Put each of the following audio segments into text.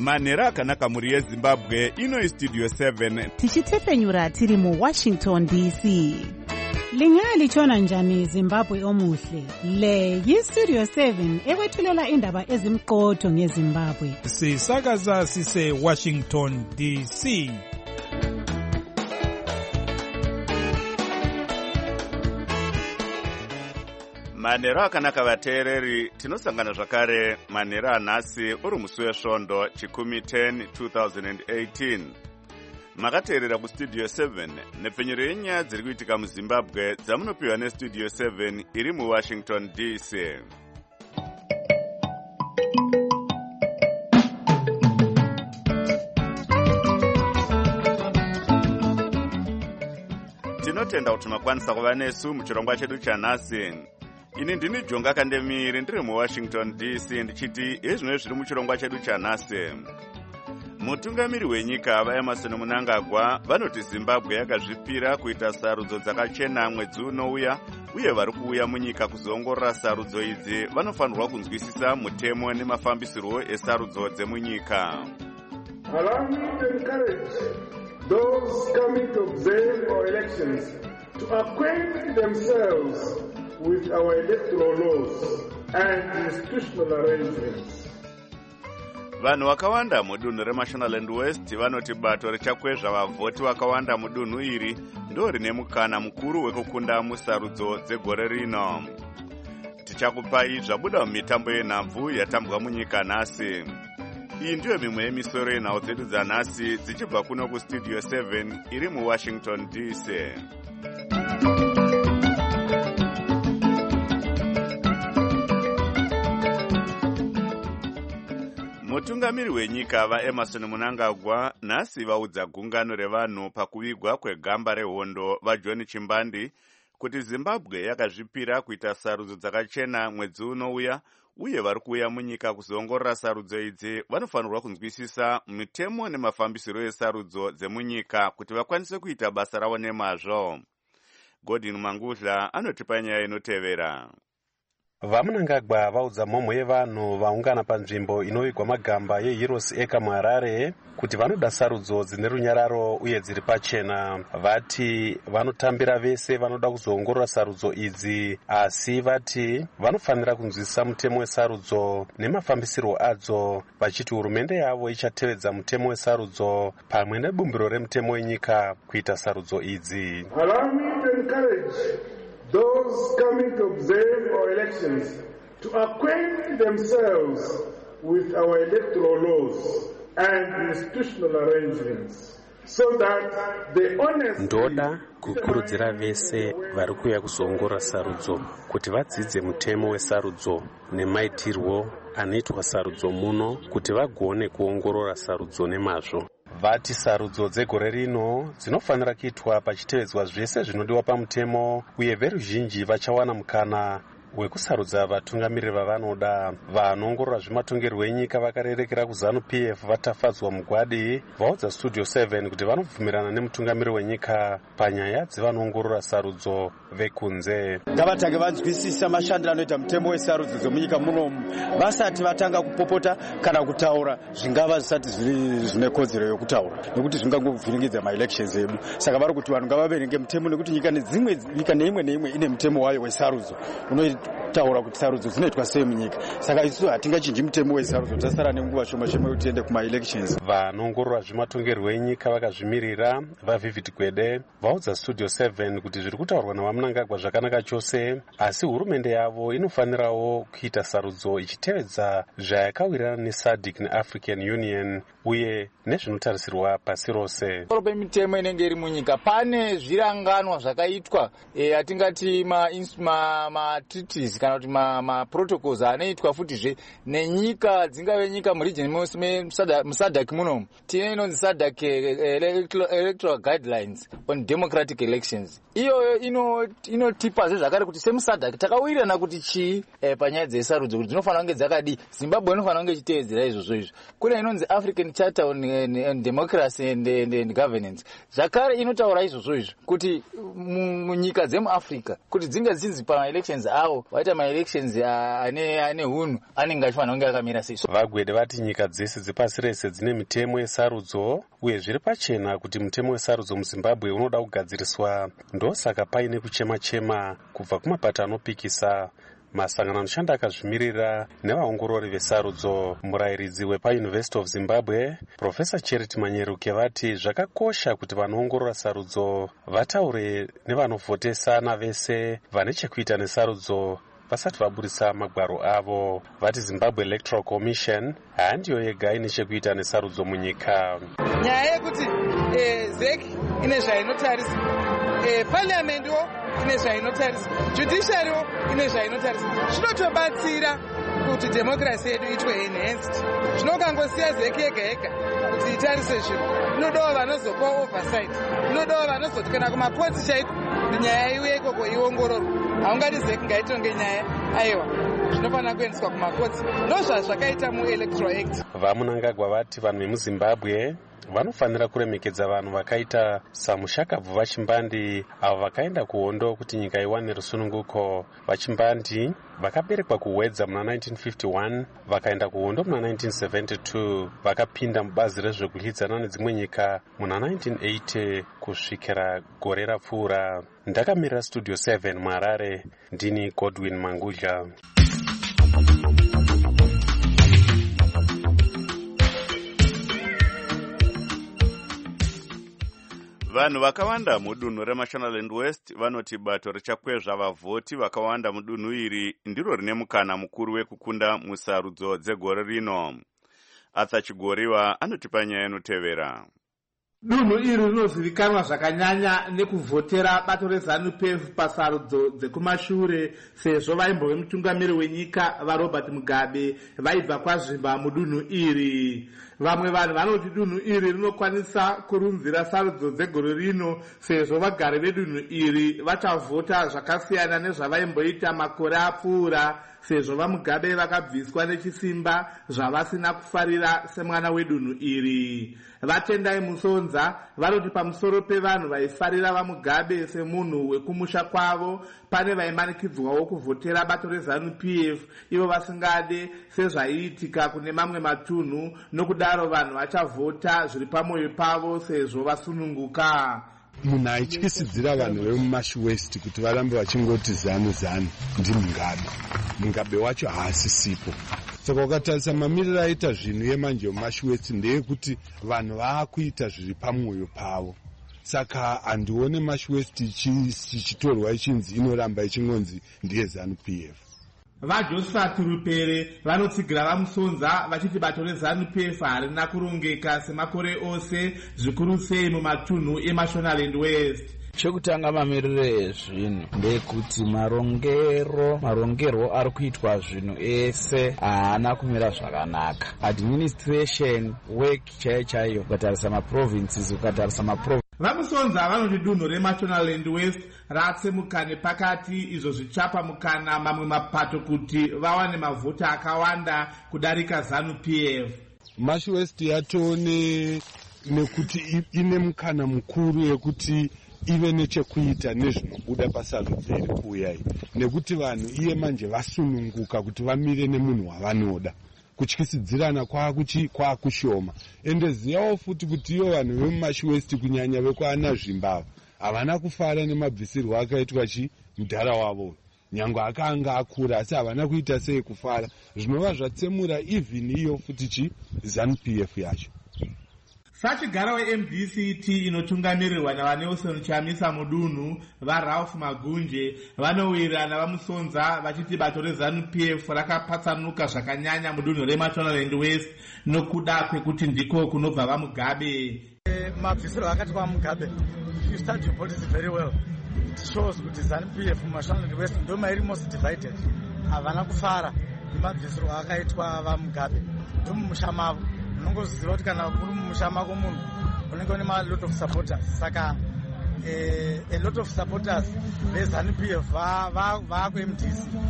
manhero akanaka muri yezimbabwe. Ino istudio 7 tichitefenyura tiri muWashington DC. Lingalitshona njani Zimbabwe omuhle? Le yistudio 7 ekwethulela indaba ezimqotho ngeZimbabwe. Sisakaza sise Washington DC. manhero akanaka vateereri, tinosangana zvakare manhero anhasi uri musi wesvondo chikumi 10 2018. Makateerera kustudio 7 nepfenyuro yenyaya dziri kuitika muZimbabwe dzamunopiwa nestudio 7 iri muWashington DC. Tinotenda kuti makwanisa kuva nesu muchirongwa chedu chanhasi. Ini ndini Jonga Kandemiri ndiri muWashington DC ndichiti ezvino zviri muchirongwa chedu chanhasi. Mutungamiri wenyika vaEmerson Mnangagwa vanoti Zimbabwe yakazvipira kuita sarudzo dzakachena mwedzi unouya, uye vari kuuya munyika kuzoongorora sarudzo idzi vanofanirwa kunzwisisa mutemo nemafambisirwo esarudzo dzemunyika. Allow me to encourage those coming to observe our elections to acquaint themselves with our electoral laws and institutional arrangements. Vanhu vakawanda mudunhu reMashonaland West vanoti bato richakwezva vavhoti vakawanda mudunhu iri ndo rine mukana mukuru wekukunda musarudzo dzegore rino. Tichakupai zvabuda mumitambo yenhabvu yatambwa munyika nhasi. Iyi ndiyo mimwe yemisoro yenhau dzedu dzanhasi dzichibva kuno kustudio 7 iri muWashington DC. Mutungamiri wenyika vaEmerson Mnangagwa nhasi vaudza gungano revanhu pakuvigwa kwegamba rehondo vaJohn Chimbandi kuti Zimbabwe yakazvipira kuita sarudzo dzakachena mwedzi unouya, uye vari kuuya munyika kuzoongorora sarudzo idzi vanofanirwa kunzwisisa mitemo nemafambisiro esarudzo dzemunyika kuti vakwanise kuita basa ravo nemazvo. Godin Mangudla anotipa nyaya inotevera. VaMnangagwa vaudza mhomho yevanhu vaungana panzvimbo inovigwa magamba yeHeroes Eka muHarare kuti vanoda sarudzo dzine runyararo uye dziri pachena. Vati vanotambira vese vanoda kuzoongorora sarudzo idzi, asi vati vanofanira kunzwisisa mutemo wesarudzo nemafambisirwo adzo, vachiti hurumende yavo ichatevedza mutemo wesarudzo pamwe nebumbiro remutemo wenyika kuita sarudzo idzi. Allow me to encourage those coming to observe our elections to acquaint themselves with our electoral laws and institutional arrangements so that the honest. Ndoda kukurudzira vese vari kuuya kuzoongorora sarudzo kuti vadzidze mutemo wesarudzo nemaitirwo anoitwa sarudzo muno kuti vagone kuongorora sarudzo nemazvo. Vati sarudzo dzegore rino dzinofanira kuitwa pachitevedzwa zvese zvinodiwa pamutemo, uye veruzhinji vachawana mukana wekusarudza vatungamiriri vavanoda. Vanoongorora zvematongerwo enyika vakarerekera kuZANU-PF vatafadzwa mugwadi vaudza studio 7 kuti vanobvumirana nemutungamiriri wenyika panyaya dzevanoongorora sarudzo vekunze. Ngavatange vanzwisisa mashandiro anoita mutemo wesarudzo dzemunyika munomu vasati vatanga kupopota kana kutaura zvingava zvisati zvine kodzero yokutaura, nekuti zvingangovhiringidza maelections edu. Saka vari kuti vanhu ngavaverenge mutemo, nekuti nyika neimwe neimwe ine mutemo wayo wesarudzo unotaura kuti sarudzo dzinoitwa sei munyika. Saka isu hatingachinji mutemo wesarudzo, tasara nenguva shoma shoma kuti tiende kumaelections. Vanoongorora zvematongerwo enyika vakazvimirira vaVivid Gwede vaudza studio 7 kuti zviri kutaurwa navaMnangagwa zvakanaka chose, asi hurumende yavo inofanirawo kuita sarudzo ichitevedza zvayakawirirana neSADC neAfrican Union uye nezvinotarisirwa pasi rose. Mitemo inenge iri munyika pane zviranganwa zvakaitwa atingati ma-treaties kana kuti ma-protocols anoitwa futizve nenyika dzingave nyika muregion muSADC munomu. Tine inonzi SADC Electoral Guidelines on Democratic Elections. Iyoyo inotipazve zvakare kuti semuSADC takawirirana kuti chii panyaya dzesarudzo kuti dzinofanira kunge dzakadi. Zimbabwe inofanira kunge ichitevedzera izvozvo. Kune inonzi African Charter on Democracy and Governance. Zvakare inotaura izvozvo kuti munyika dzemuAfrica kuti dzinge dzinzi pama-elections avo avo vaita maelections ane hunhu anenge achifanira kunge akamira sei. Vagwede vati nyika dzese dzepasi rese dzine mitemo yesarudzo uye zviri pachena kuti mutemo wesarudzo muZimbabwe unoda kugadziriswa. Ndosaka paine kuchema-chema kubva kumapato anopikisa, masangano anoshanda akazvimirira nevaongorori vesarudzo. Murayiridzi wepaUniversity of Zimbabwe Professor Charity Manyeruke vati zvakakosha kuti vanoongorora sarudzo vataure nevanovhotesana vese vane chekuita nesarudzo vasati vabudisa magwaro avo. Vati Zimbabwe Electoral Commission handiyo yega ine chekuita nesarudzo munyika. Nyaya yekuti ZEC ine zvainotarisa, parliamentwo ine zvainotarisa, judiciarywo ine zvainotarisa. Zvinotobatsira kuti democracy yedu itwe enhanced. Zvinokangosiya ZEC yega yega kuti itarise zvinhu. Inodawo vanozopa oversight, inodawo vanozoti kana kumapotsi chaiko nyaya iuye ikoko iongororwa. Haungati ZEC ngaitonge nyaya, aiwa zvinofanira kuendeswa kumakotsi. Ndozvazvakaita muElectoral Act. Vamunangagwa vati vanhu vemuZimbabwe vanofanira kuremekedza vanhu vakaita saMushakabvu vaChimbandi avo vakaenda kuhondo kuti nyika iwane rusununguko. VaChimbandi vakaberekwa kuHwedza muna 1951 vakaenda kuhondo muna 1972 vakapinda mubazi rezvekudyidzana nedzimwe nyika muna 1980 kusvikira gore rapfuura. Ndakamirira Studio 7 muHarare, ndini Godwin Mangudla. Vanhu vakawanda mudunhu reMashonaland West vanoti bato richakwezva vavhoti vakawanda mudunhu iri ndiro rine mukana mukuru wekukunda musarudzo dzegore rino. Arthur Chigoriwa anotipa nyaya inotevera. Dunhu iri rinozivikanwa zvakanyanya nekuvhotera bato reZANU-PF pasarudzo dzekumashure sezvo vaimbove mutungamiri wenyika vaRobert Mugabe vaibva kwazvimba mudunhu iri. Vamwe vanhu vanoti dunhu iri rinokwanisa kurunzira sarudzo dzegore rino sezvo vagari vedunhu iri vachavhota zvakasiyana nezvavaimboita makore apfuura sezvo vaMugabe vakabviswa nechisimba zvavasina kufarira semwana wedunhu iri. Vatendai Musonza vanoti pamusoro pevanhu vaifarira vaMugabe semunhu wekumusha kwavo pane vaimanikidzwawo kuvhotera bato reZANU-PF ivo vasingade sezvaiitika kune mamwe matunhu, nokudaro vanhu vachavhota zviri pamwoyo pavo sezvo vasununguka. Munhu aityisidzira vanhu vemuMash West kuti varambe vachingoti ZANU Mugabe wacho haasisipo. Saka ukatarisa mamiriro aita zvinhu yemanje muMash West ndeyekuti vanhu vaakuita zviri pamwoyo pavo. Saka handione Mash West chichitorwa ichinzi inoramba ichingonzi ndiye ZANU-PF. VaJosephat Rupere vanotsigira vaMusonza vachiti bato reZANU-PF harina kurongeka semakore ose, zvikuru sei mumatunhu eMashonaland West. Chekutanga mamiriro ezvinhu ndekuti marongerwo ari kuitwa zvinhu ese haana kumira zvakanaka. Administration work chaiyo ukatarisa maprovinces vaMusonza vanoti dunhu reMashonaland West ratsemuka nepakati, izvo zvichapa mukana mamwe mapato kuti vawane mavhota akawanda kudarika ZANU-PF. Mash West yatone nekuti ine mukana mukuru yekuti ive nechekuita nezvinobuda pasarudzo iri kuuya iyi, nekuti vanhu iye manje vasununguka kuti vamire nemunhu wavanoda. Kutyisidzirana kwakushoma. Ende ziyawo futi kuti iyo vanhu vemuMash West kunyanya vekwana Zimbabwe havana kufara nemabvisirwo akaitwa mudhara wavo. Nyangwe akanga akura asi havana kuita sei kufara. Zvinova zvatsemura even iyo futi ZANU-PF yacho. Sachigara weMDCT inotungamirirwa navaNelson Chamisa mudunhu vaRalph Magunje vanowirirana vaMusonza vachiti bato reZANU-PF rakapatsanuka zvakanyanya mudunhu reMashonaland West nokuda kwekuti ndiko kunobva vaMugabe. Mabvisiro akaitwa vaMugabe, if you study your politics very well, it shows kuti ZANU-PF muMashonaland West ndoma iri most divided. Havana kufara nemabvisiro akaitwa vaMugabe ndomumusha mavo. Unongoziva kuti kana uri mumusha mako munhu unenge une lot of supporters. Saka a lot of supporters veZANU-PF vakuMDC.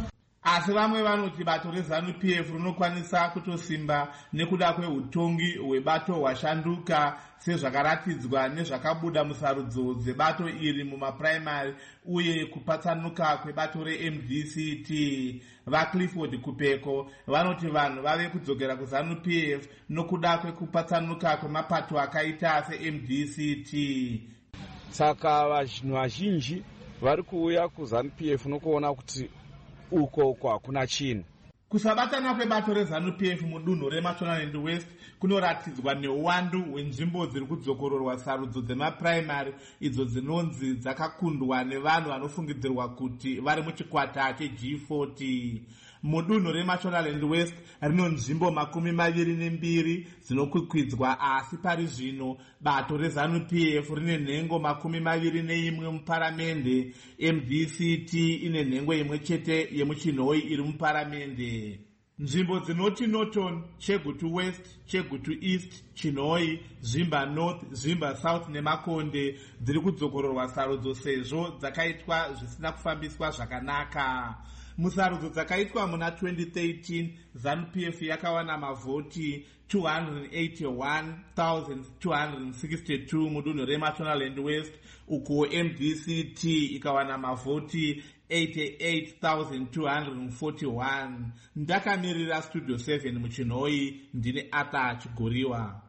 asi vamwe vanoti bato reZANU-PF rinokwanisa kutosimba nekuda kweutongi hwebato hwashanduka sezvakaratidzwa nezvakabuda musarudzo dzebato iri mumapuraimari uye kupatsanuka kwebato reMDCT. vaClifford Kupeko vanoti vanhu vave kudzokera kuZANU-PF nokuda kwekupatsanuka kwemapato akaita seMDCT. Saka vanhu vazhinji vari kuuya kuZANU-PF nokuona kuti uko hakuna chinhu. Kusabatana kwebato reZANU-PF mudunhu reMashonaland West kunoratidzwa neuwandu hwenzvimbo dziri kudzokororwa sarudzo dzemapuraimari idzo dzinonzi dzakakundwa nevanhu vanofungidzirwa kuti vari muchikwata cheG40. Mudunhu reMashonaland West rino nzvimbo 22 dzinokwikwidza, asi pari zvino bato reZANU-PF rine nhengo 21 muparamende. MDCT ine nhengo imwe chete yemuchinhoi iri muparamende. Nzvimbo dzinoti Norton, Chegutu West, Chegutu East, Chinhoi, Zvimba North, Zvimba South nemakonde dziri kudzokororwa sarudzo sezvo dzakaitwa zvisina kufambiswa zvakanaka. Musarudzo dzakaitwa muna 2013 ZANU-PF yakawana mavhoti 281,262 mudunhu reMashonaland West, uko MDCT ikawana mavhoti 88,241. Ndakamirira Studio 7 muchinhoi, ndine Ata Chigoriwa.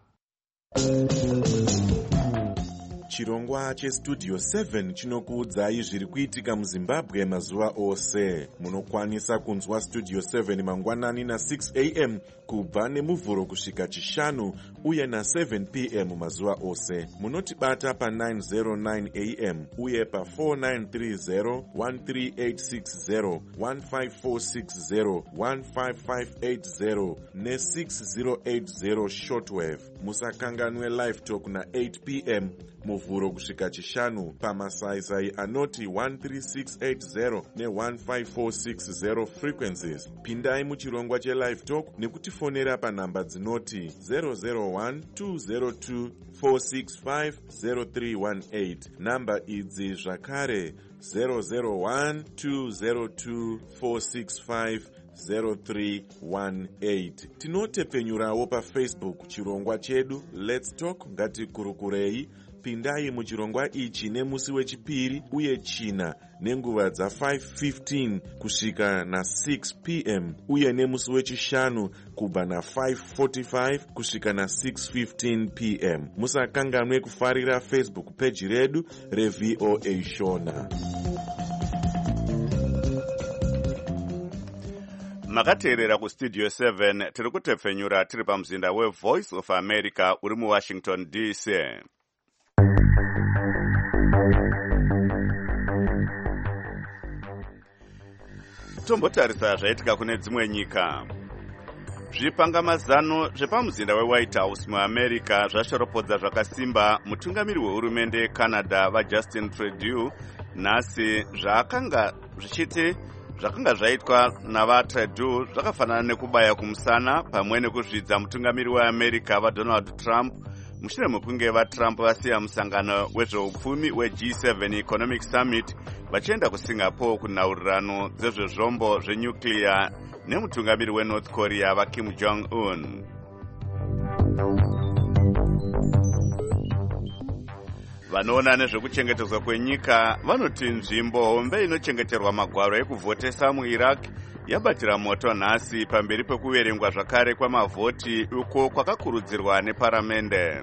Chirongwa cheStudio 7 chinokuudzai zviri kuitika muZimbabwe mazuva ose. Munokwanisa kunzwa Studio 7 mangwanani na6 am kubva nemuvhuro kusvika chishanu uye na7 pm mazuva ose. Munotibata pa909 am uye pa4930, 13860, 15460, 15580 ne6080 shortwave. Musakanganwe live talk na8 pm muvhuro kusvika chishanu pamasaisai anoti 13680 ne15460 frequencies. Pindai muchirongwa chelive talk nekutifonera panhamba dzinoti 001-202-465-0318. Namba idzi zvakare 001-202-465-0318. Tinotepenyurawo paFacebook chirongwa chedu Let's Talk Ngatikurukurei. Pindai muchirongwa ichi nemusi wechipiri uye china nenguva dza5:15 kusvika na6 pm uye nemusi wechishanu kubva na5:45 kusvika na6:15 pm. Musakanganwe kufarira Facebook page redu reVOA Shona. Makateerera kuStudio 7 tiri kutepfenyura tiri pamuzinda weVoice of America uri muWashington DC. Tombotarisa zvaitika kune dzimwe nyika. Zvipangamazano zvepamuzinda weWhite House muAmerica zvashoropodza zvakasimba mutungamiri wehurumende yeCanada vaJustin Trudeau nhasi zvakanga zvaitwa navaTrudeau zvakafanana nekubaya kumusana pamwe nekuzvidza mutungamiri weAmerica vaDonald Trump mushure mekunge vaTrump vasiya musangano wezveupfumi weG7 Economic Summit vachienda kuSingapore kunhaurirano dzezvezvombo zvenyuclear nemutungamiri weNorth Korea vaKim Jong-un. Vanoona nezvekuchengetedzwa kwenyika vanoti nzvimbo hombe inochengeterwa magwaro ekuvhotesa muIraq yabatira moto nhasi pamberi pekuverengwa zvakare kwamavhoti uko kwakakurudzirwa neparamende.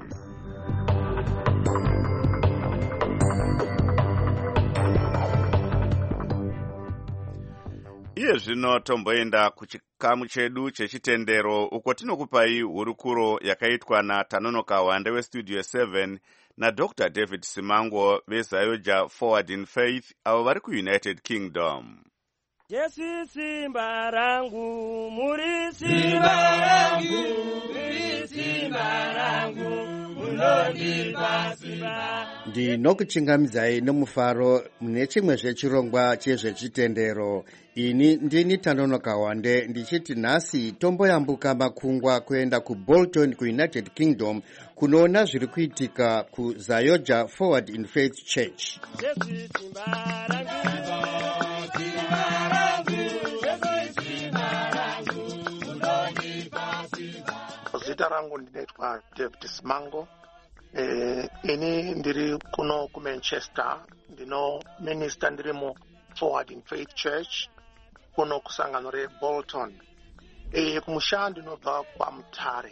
Iye zvino tomboenda kuchikamu chedu chechitendero uko tinokupai hurukuro yakaitwa naTanonoka Wande weStudio 7 naDr. David Simango veZayoja Forward in Faith avo vari kuUnited Kingdom. Jesu simba rangu, muri simba rangu, muri simba rangu, munondipa simba. Ndinokuchingamidzai nomufaro mune chimwe zvechirongwa chezvechitendero. Ini ndini Tanonoka Wande ndichiti nhasi tomboyambuka makungwa kuenda kuBolton kuUnited Kingdom kunoona zviri kuitika kuZayoja Forward in Faith Church. Jesu simba rangu, simba rangu, Jesu Zita rangu ndinaitwa David Simango. Ini ndiri kuno ku Manchester, ndino minister ndiri mu Forward in Faith Church kuno kusangano re Bolton. Kumusha ndinobva kwa Mutare.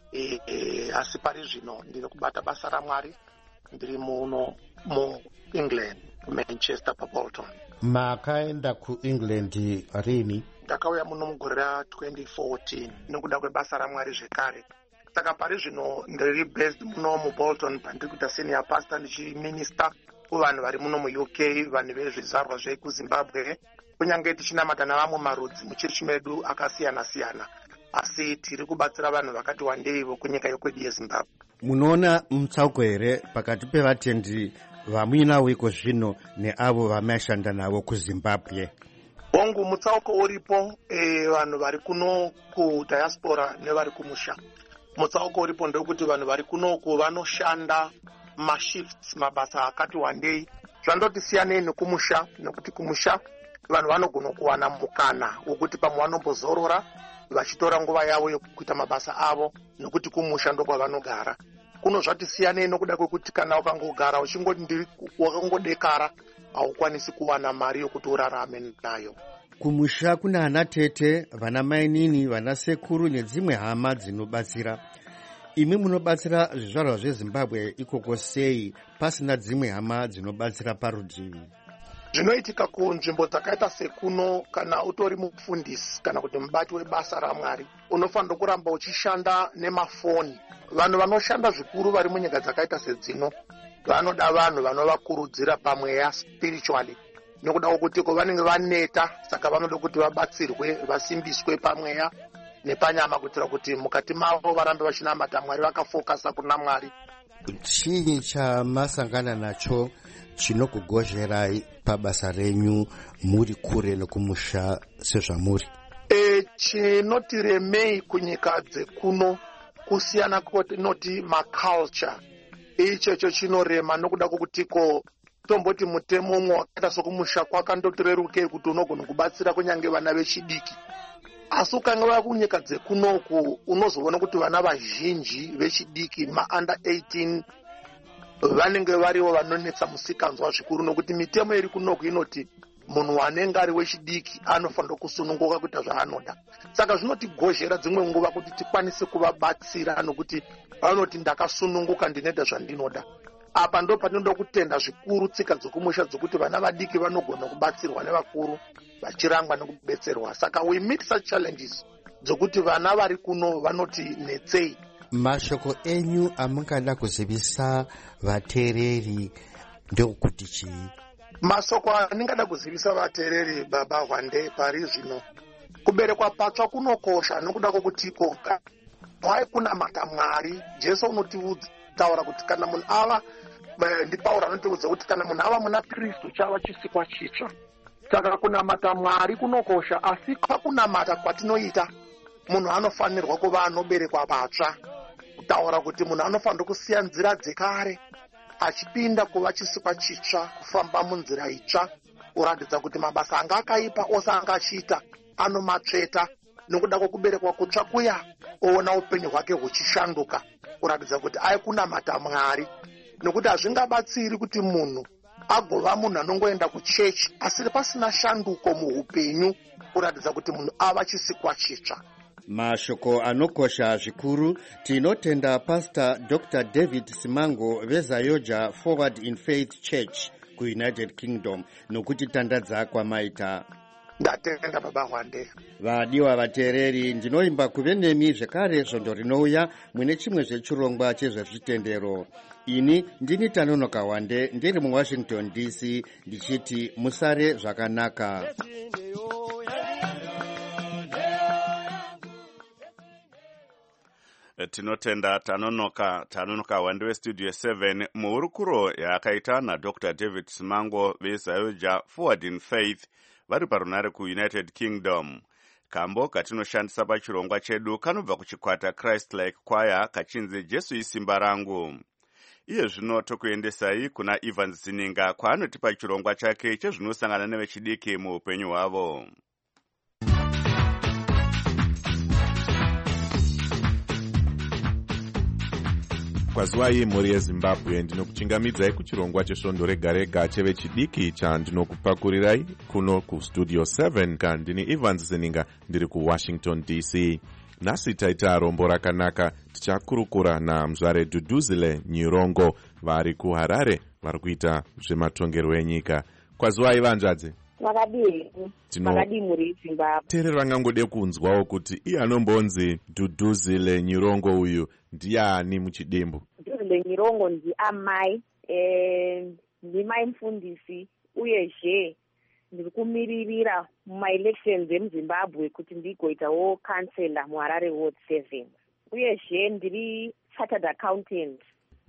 Asi pari zvino ndiri kubata basa raMwari ndiri muno mu England, Manchester pa Bolton. Makaenda ku England rini? Ndakauya muno mugore ra 2014 nokuda kwebasa raMwari zvekare. Saka pari zvino ndiri based muno mu Bolton pandiri kuita senior pastor ndichiminister kuvanhu vari muno mu UK, vanhu vezvizvarwa zvekuZimbabwe, kunyange tichinamata navamwe marudzi muchechi medu akasiyana siyana, asi tiri kubatsira vanhu vakati wandei vokunyika yokwedu yeZimbabwe. Munoona mutsauko here pakati pevatendi vamuinawo iko zvino neavo vamashanda navo kuZimbabwe? Hongu mutsauko uripo, vanhu vari kuno kudiaspora nevari kumusha. Mutsauko uripo ndekuti vanhu vari kunoku vanoshanda mashifts, mabasa akati wandei. Zvandoti siyanei nekumusha, nekuti kumusha vanhu vanogona kuwana mukana wokuti pamwe vanombozorora vachitora nguva yavo yokuita mabasa avo, nekuti kumusha ndokwa vanogara. Kuno zvati siyanei nokuda kwekuti kana ukangogara uchingoti wakangodekara haukwanisi kuwana mari yokuti urarame nayo. Kumusha kuna ana tete, vana mainini, vana sekuru nedzimwe hama dzinobatsira. Imi munobatsira zvizvarwa zveZimbabwe ikoko sei pasina dzimwe hama dzinobatsira parutivi? Zvinoitika kunzvimbo dzakaita sekuno, kana utori mufundisi kana kuti mubati webasa raMwari, unofanira kuramba uchishanda nemafoni. Vanhu vanoshanda zvikuru vari munyika dzakaita sedzino vanoda vanhu vanovakurudzira pamweya spiritually, nokuda kwokuti vanenge vaneta, saka vanoda kuti vabatsirwe, vasimbiswe pamweya nepanyama kuitira kuti mukati mavo varambe vachinamata Mwari vakafokasa kuna Mwari. Chii chamasangana nacho chinokugozherai pabasa renyu muri kure nokumusha sezvamuri? Chinotiremei kunyika dzekuno kusiyana kwoti maculture, ichocho chinorema nokuda kwokutiko tomboti mutemo umwe wakaita sokumusha kwakandotirerukei kuti unogona kubatsira kunyange vana vechidiki. Asi ukanga vaya kunyika dzekunoku unozoona kuti vana vazhinji vechidiki ma-under 18 vanenge variwo vanonetsa musikanzwa zvikuru, nokuti mitemo iri kunoku inoti munhu anenge ari wechidiki anofanira kusununguka kuita zvaanoda. Saka zvinotigozhera dzimwe nguva kuti tikwanise kuvabatsira, nokuti vanoti ndakasununguka ndinoita zvandinoda. Apa ndo patinoda kutenda zvikuru tsika dzokumusha dzokuti vana vadiki vanogona kubatsirwa nevakuru vachirangwa nekubetserwa. Saka we meet such challenges dzokuti vana vari kuno vanoti netsei. Mashoko enyu amungada kuzivisa vateereri ndokuti chii? Masoko andingada kuzivisa vateereri baba Hwande pari zvino, kuberekwa patsva kunokosha nokuda kwokutiko kunamata Mwari. Jesu unotaura kuti kana munhu ava, ndiPauro anotiudza kuti kana munhu ava muna Kristu chava chisikwa chitsva. Saka kunamata Mwari kunokosha, asi pakunamata kwatinoita munhu anofanirwa kuva anoberekwa patsva, kutaura kuti munhu anofanira kusiya nzira dzekare achipinda kuva chisikwa chitsva, kufamba munzira itsva, kuratidza kuti mabasa anga akaipa ose anga achiita anomatsveta nokuda kwokuberekwa kutsva kuya, oona upenyu hwake huchishanduka, kuratidza kuti aikunamata Mwari. Nokuti hazvingabatsiri kuti munhu agova munhu anongoenda kuchechi asi pasina shanduko muupenyu, kuratidza kuti munhu ava chisikwa chitsva. Mashoko anokosha zvikuru. Tinotenda Pastor Dr. David Simango veZayoja Forward in Faith Church kuUnited Kingdom nokutitandadza kwamaita. Ndatenda baba Hwande. Vadiwa vateereri, ndinoimba kuve nemi zvekare svondo rinouya mune chimwe zvechirongwa chezvezvitendero. Ini ndini Tanonoka Hwande, ndiri muWashington DC, ndichiti musare zvakanaka. Tinotenda Tanonoka Hwande weStudio 7 muhurukuro yaakaita naDr. David Simango veZayoja Forward in Faith vari parunare kuUnited Kingdom. Kambo katinoshandisa pachirongwa chedu kanobva kuchikwata Christ Like Choir kachinzi Jesu isimba rangu. Iye zvino tokuendesai kuna Evans Zininga kwaanotipa chirongwa chake chezvinosangana nevechidiki muupenyu hwavo. Kwazwai mhuri yeZimbabwe, ndinokuchingamidzai kuchirongwa chesvondo rega rega chevechidiki chandinokupakurirai kuno kustudio 7 kandini Evans Zeninga ndiri kuWashington DC. Nhasi taita rombo rakanaka, tichakurukura namzvare Duduzile Nyirongo vari kuHarare vari kuita zvematongerwo enyika. Kwazwai vanzvadzi. Vakadii muri Zimbabwe. Tere rangangode kunzwawo kuti iye anombonzi Duduzile Nyirongo uyu ndiani muchidimbu? Duduzile Nyirongo ndiamai, ndimai mufundisi uyezve ndiri kumiririra mumaelections emuZimbabwe kuti ndigoitawo kansela muHarare Ward 7. Uyezve ndiri chartered accountant.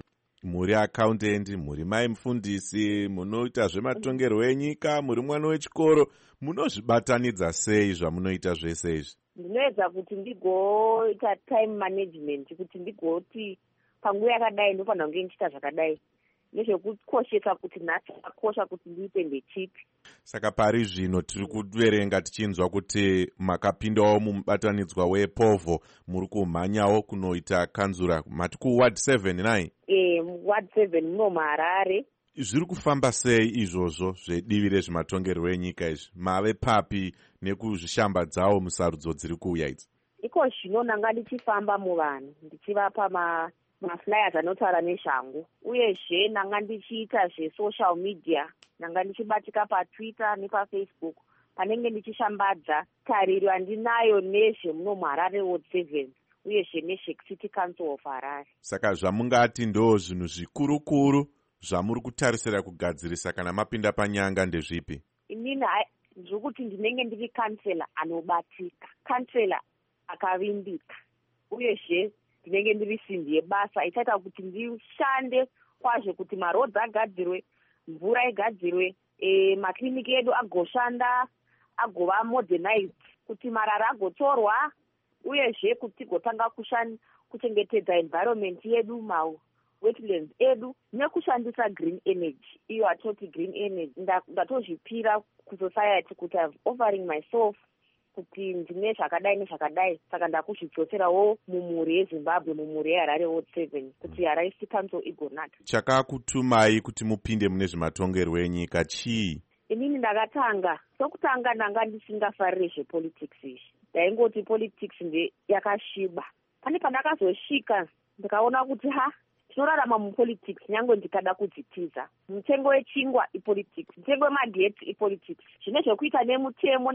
Muri accountant, muri mai mufundisi, munoita zvematongerwo enyika, muri mwana wechikoro, munozvibatanidza sei zvamunoita zvese izvi? Ndinoedza kuti ndigoita time management, kuti ndigoti panguva yakadai ndofanira kunge ndichita zvakadai, nezvekukoshesa kuti nhasi akosha kuti ndiite ndechipi. Saka pari zvino tiri kuverenga tichinzwa kuti makapindawo mumubatanidzwa wePovo, muri kumhanyawo kunoita kanzura, mati kuWard 7 nai? Ward 7 muno muHarare. Zviri kufamba sei izvozvo zvedivi rezvematongerwo enyika izvi? Mave papi nekuzvishambadzawo musarudzo dziri kuuya idzi? Iko zvino nanga ndichifamba muvanhu ndichivapa maflyers anotaura nezvangu, uyezve nanga ndichiita zvesocial media, nanga ndichibatika paTwitter nepafacebook panenge ndichishambadza tariro andinayo nezvemuno muHarare Ward 7 uyezve nezveCity Council of Harare. Saka zvamungati ndo zvinhu zvikurukuru zvamuri kutarisira kugadzirisa kana mapinda panyanga ndezvipi? Inini zvokuti ndinenge ndiri kansela anobatika, kansela akavimbika, uyezve ndinenge ndiri simbi yebasa ichaita kuti ndishande kwazvo kuti marodzi agadzirwe, mvura igadzirwe, makliniki edu agoshanda, agova modernized, kuti marara agotorwa, uyezve kuti tigotanga kuchengetedza environment yedu, wetlands edu, nekushandisa green energy. Iyo atoti green energy ndatozvipira kusociety kuti I've offering myself kuti ndine zvakadai nezvakadai, saka ndakuzvidzoserawo mumhuri yeZimbabwe, mumhuri yeHarare Ward 7 kuti Harare City Council igonaka. Chakakutumai kuti mupinde mune zvematongerwo enyika chii? Inini ndakatanga sokutanga ndanga ndisingafarire zvepolitics izvi, ndaingoti politics yakashiba. Pane pandakazosvika ndikaona kuti tinorarama mupolitics nyangwe ndikada kudzitiza. Mutengo wechingwa ipolitics, mutengo wemagetsi ipolitics, zvine zvekuita nemutemo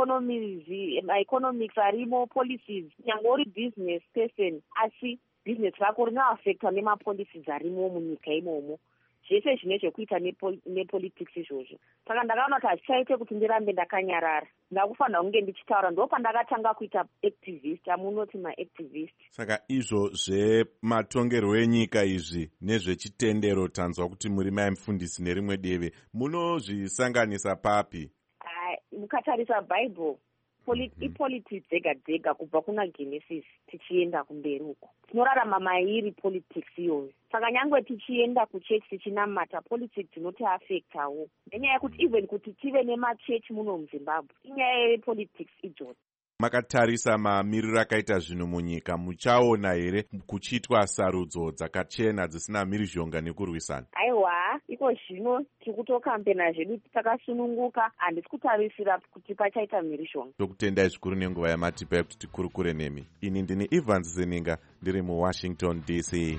nemaeconomics arimo, policies. Nyangwe uri business person asi business rako rinoaffectwa nemapolicies arimo munyika imomo, zvese zvine zvekuita nepolitics izvozvo. Saka ndakaona kuti hazvichaite kuti ndirambe ndakanyarara, ndakufanira kunge ndichitaura. Ndo pandakatanga kuita activist, amunoti maactivist. Saka izvo zvematongerwo enyika izvi nezvechitendero tanzwa kuti muri mai mufundisi nerimwe deve, munozvisanganisa papi? Mukatarisa Bible, ipolitics dzega dzega kubva kuna Genesis tichienda kumberi uko, tinorarama mairi politics iyoyo. Saka nyangwe tichienda kuchechi tichinamata, politics dzinotiaffectawo, nenyaya yekuti even kuti tive nemachechi muno muZimbabwe inyaya yepolitics idzoni. Makatarisa mamiriro akaita zvinhu munyika, muchaona here kuchiitwa sarudzo dzakachena dzisina mhirizhonga nekurwisana? Aiwa, iko zvino tikutokambena zvedu takasununguka, handisi kutarisira kuti pachaita mhirizhonga. Tokutendai zvikuru nenguva yamatipai kuti tikurukure nemi. Ini ndini Evans Zeninga ndiri muWashington DC.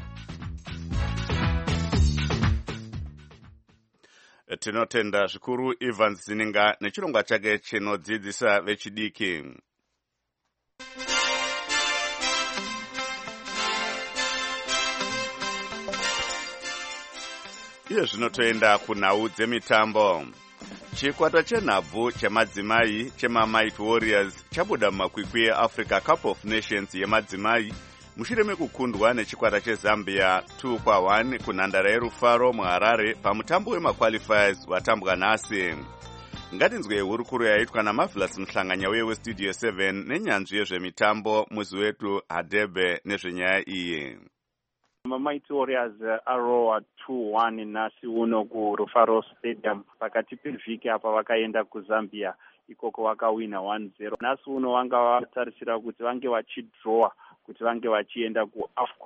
Tinotenda zvikuru Evans Zeninga nechirongwa chake chinodzidzisa vechidiki. Iye zvinotoenda kunhau dzemitambo. Chikwata chenhabvu chemadzimai chemaMighty Warriors chabuda mumakwikwi eAfrica Cup of Nations yemadzimai mushure mekukundwa nechikwata cheZambia 2-1 kunhandare yeRufaro muHarare pamutambo wemaqualifiers watambwa nhasi. Ngatinzwe hurukuru yaitwa naMarvelous Mhlanganya weStudio 7 nenyanzvi yezvemitambo muzi wetu Hadebe nezvenyaya iyi. MaMighty Warriors arowa 2-1 nhasi uno kuRufaro Stadium pakati pevhiki apa vakaenda kuZambia, ikoko vakawina 1-0. Nhasi uno vanga vatarisira kuti vange vachidrowa kuti vange vachienda kuAFCON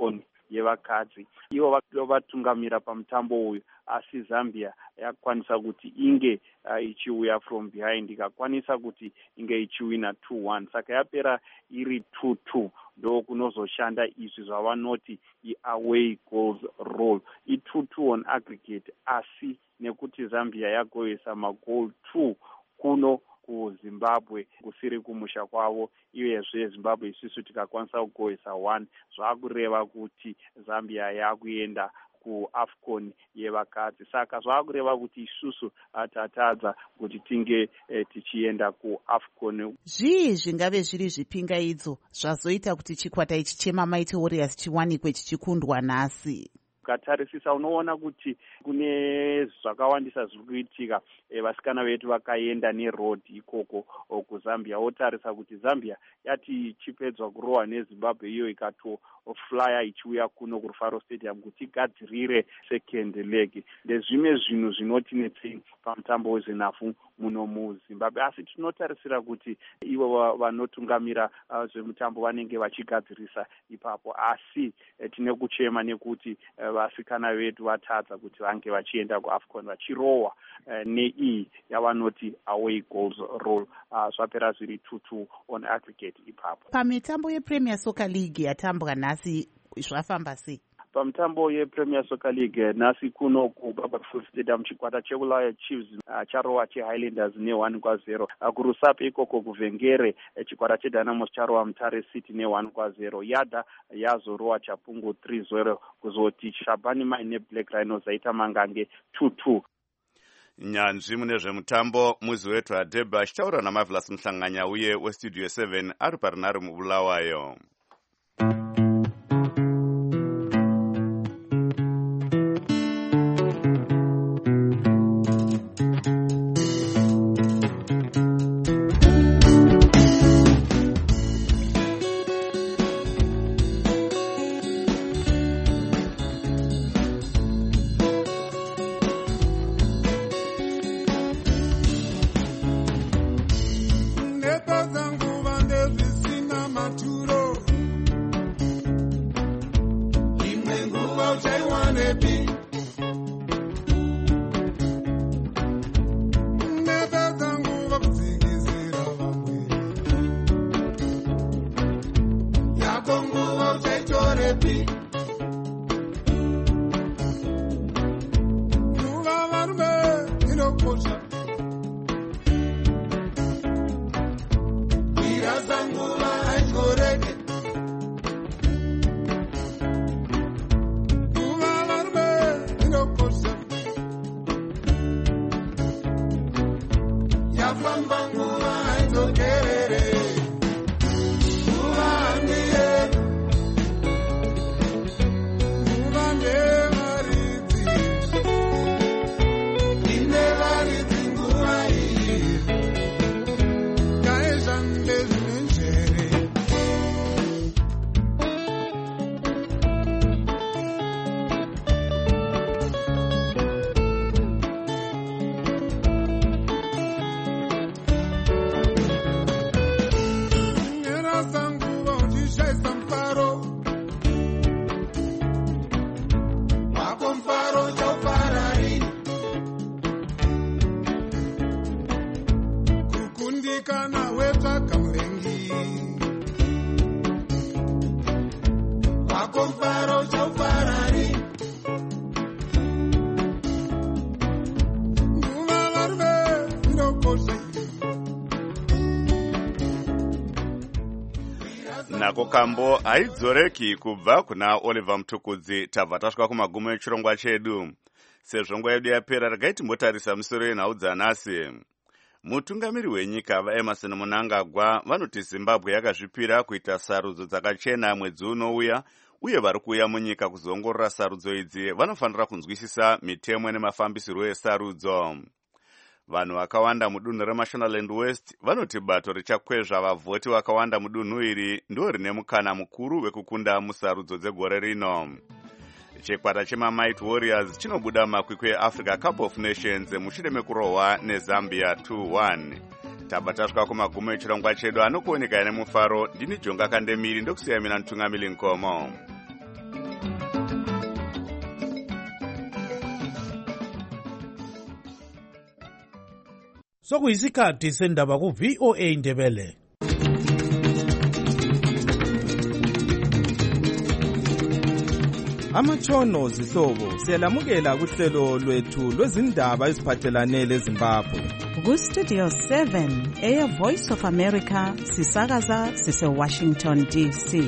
yevakadzi. Ivo vatungamira pamutambo uyu, asi Zambia yakwanisa kuti inge ichiuya from behind, ikakwanisa kuti inge ichiwina 2-1. Saka yapera iri 2-2. Ndo kunozoshanda izvi zvavanoti i-away goals rule. I-2-2 on aggregate, asi nekuti Zambia yagohwesa magol 2 kuno kuZimbabwe kusiri kumusha kwavo, iyezve Zimbabwe isusu tikakwanisa kugohwesa 1, zvakureva kuti Zambia yakuenda kuAFCON yevakadzi. Saka zvakureva kuti isusu tatadza kuti tinge tichienda kuAFCON. Zvii zvingave zviri zvipingaidzo zvazoita kuti chikwata ichi chemaMighty Warriors chiwanikwe chichikundwa nhasi? Ukatarisisa unoona kuti kune zvakawandisa zviri kuitika. Vasikana vetu vakaenda neroad ikoko kuZambia. Wotarisa kuti Zambia yati ichipedzwa kurohwa neZimbabwe, iyo ikatoflya ichiuya kuno kuRufaro Stadium kuti igadzirire second leg. Ndezvimwe zvinhu zvinotinetsei pamutambo wezvenhafu muno muZimbabwe, asi tinotarisira kuti ivo vanotungamira zvemutambo vanenge vachigadzirisa ipapo, asi tine kuchema nekuti vasikana vetu vatadza kuti vange vachienda kuAFCON vachirohwa nei yavanoti away goals rule. Zvapera zviri 2-2 on aggregate ipapo. Pamitambo yePremier Soccer League yatambwa nhasi zvafamba sei? Pamutambo yePremier Soccer League nhasi kuno kuBarberfield Stadium chikwata cheBulawayo Chiefs charohwa cheHighlanders ne1-0. KuRusape ikoko kuVhengere chikwata cheDynamos charohwa Mutare City ne1-0. Yada yazorohwa Chapungu 3-0 kuzoti Shabani Mine neBlack Rhinos zaita mangange 2-2. Nyanzvi mune zvemutambo muzi wetu Adeba achitaura naMarvelous Muhlanganya uye weStudio 7 ari parinhare muBulawayo. Nako kambo haidzoreki kubva kuna Oliver Mtukudzi. Tabva tasvika kumagumo echirongwa chedu. Sezvo nguva yedu yapera, regai timbotarisa misoro yenhau dzanhasi. Mutungamiri wenyika vaEmerson Mnangagwa vanoti Zimbabwe yakazvipira kuita sarudzo dzakachena mwedzi unouya, uye vari kuuya munyika kuzoongorora sarudzo idzi vanofanira kunzwisisa mitemo nemafambisiro esarudzo. Vanhu vakawanda mudunhu reMashonaland West vanoti bato richakwezva vavhoti vakawanda mudunhu iri ndo rine mukana mukuru wekukunda musarudzo dzegore rino. Chikwata chemaMighty Warriors chinobuda makwikwi eAfrica Cup of Nations mushure mekurohwa neZambia 2-1. Tabva tasvika kumagumo echirongwa chedu anokuoneka nemufaro. Ndini Jonga Kandemiri ndokusiya mina Ntungamili Nkomo. sokuyisikhathi sendaba ku-VOA Indebele. Amatshono zihlobo siyalamukela kuhlelo lwethu lwezindaba eziphathelane leZimbabwe. Ku-Studio 7 Voice of America sisakaza sise-Washington DC.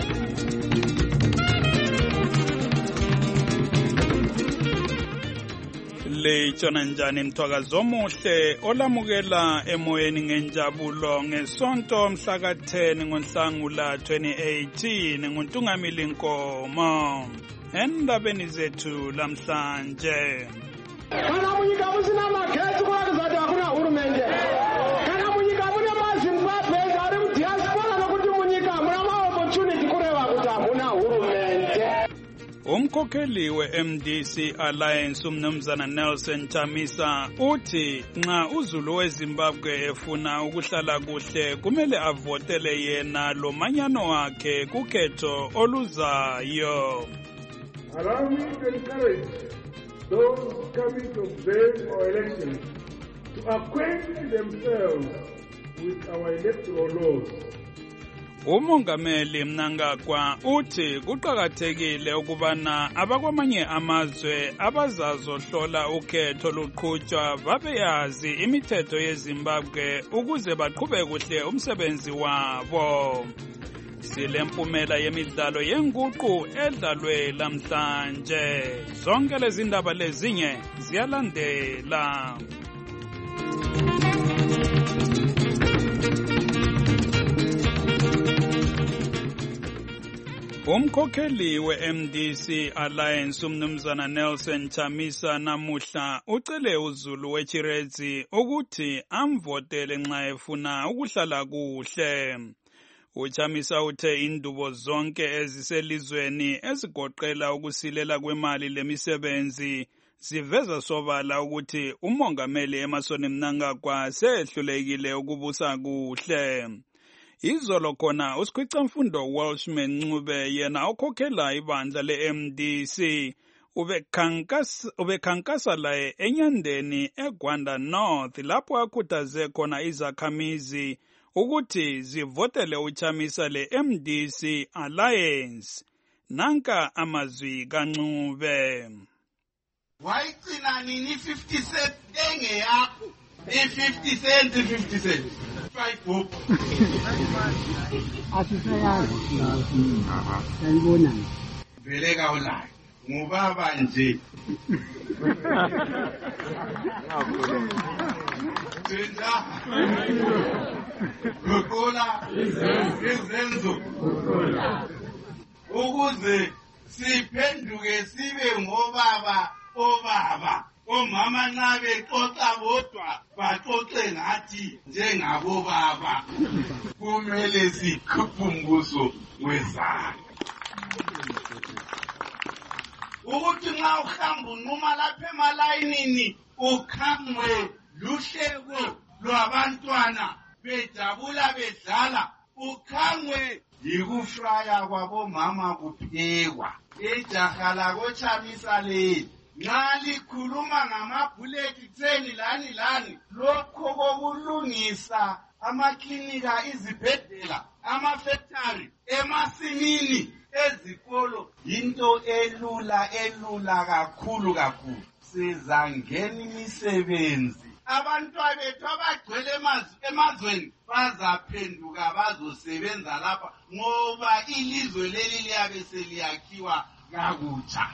Litshona njani mthwakazo omuhle olamukela emoyeni ngenjabulo ngesonto mhla ka-10 ngoNhlangula 2018 nguNtungamili Nkomo. Endabeni zethu lamhlanje. Kana munyika musina magetsi kwakuzati hakuna hurumende. Kana munyika mune maZimbabwe ari mudiaspora nokuti munyika muna maopportunity kureva kuti hamuna hurumende. Umkhokheli we-MDC Alliance umnumzana Nelson Chamisa uthi nxa uZulu weZimbabwe efuna ukuhlala kuhle kumele avotele yena lo manyano wakhe kukhetho oluzayo. Allow me to encourage those coming to observe our elections to acquaint themselves with our electoral laws. Umongameli Mnangagwa uthi kuqhakathekile ukubana abakwamanye amazwe abazazohlola ukhetho luqhutshwa babeyazi imithetho yeZimbabwe ukuze baqhube kuhle umsebenzi wabo. Silempumela yemidlalo yenguqu edlalwe lamhlanje. Zonke lezi ndaba lezinye ziyalandela. Umkhokheli we-MDC Alliance umnumzana Nelson Chamisa namuhla ucele uZulu weChirezi ukuthi amvotele nxa efuna ukuhlala kuhle. UChamisa uthe indubo zonke eziselizweni ezigoqela ukusilela kwemali lemisebenzi ziveza sobala ukuthi umongameli Emmerson Mnangagwa sehlulekile ukubusa kuhle. Izolo khona uSikhwicamfundo Welshman Ncube yena okhokhela ibandla le-MDC ubekhankasa laye enyandeni eGwanda North lapho akhuthaze khona izakhamizi ukuthi zivotele uChamisa le-MDC Alliance. Nanka amazwi kaNcube. Wayigcina nini 50 cent engeyakho? I 50 cent. Sanibona. Vele kawulayo. Ngubaba nje. Tenda. Gokola. Izenzo. Ukuze siphenduke sibe ngobaba obaba. Omama nxa bexoxa bodwa baxoxe ngathi njengabo baba. Kumele sikhuphe umbuso wezandla. Ukuthi nxa uhamba unquma lapha emalayinini ukhangwe luhleko lwabantwana bejabula bedlala ukhangwe yikufraya kwabomama kuphekwa. Ijaha lakoChamisa leli nxa likhuluma ngamabhuleti treni lani lokho kokulungisa amaklinika izibhedlela amafactory emasimini ezikolo into elula kakhulu sizangena imisebenzi abantwana bethu abagcwele emazweni bazaphenduka bazosebenza lapha ngoba ilizwe leli liyabe seliyakhiwa kakutsha.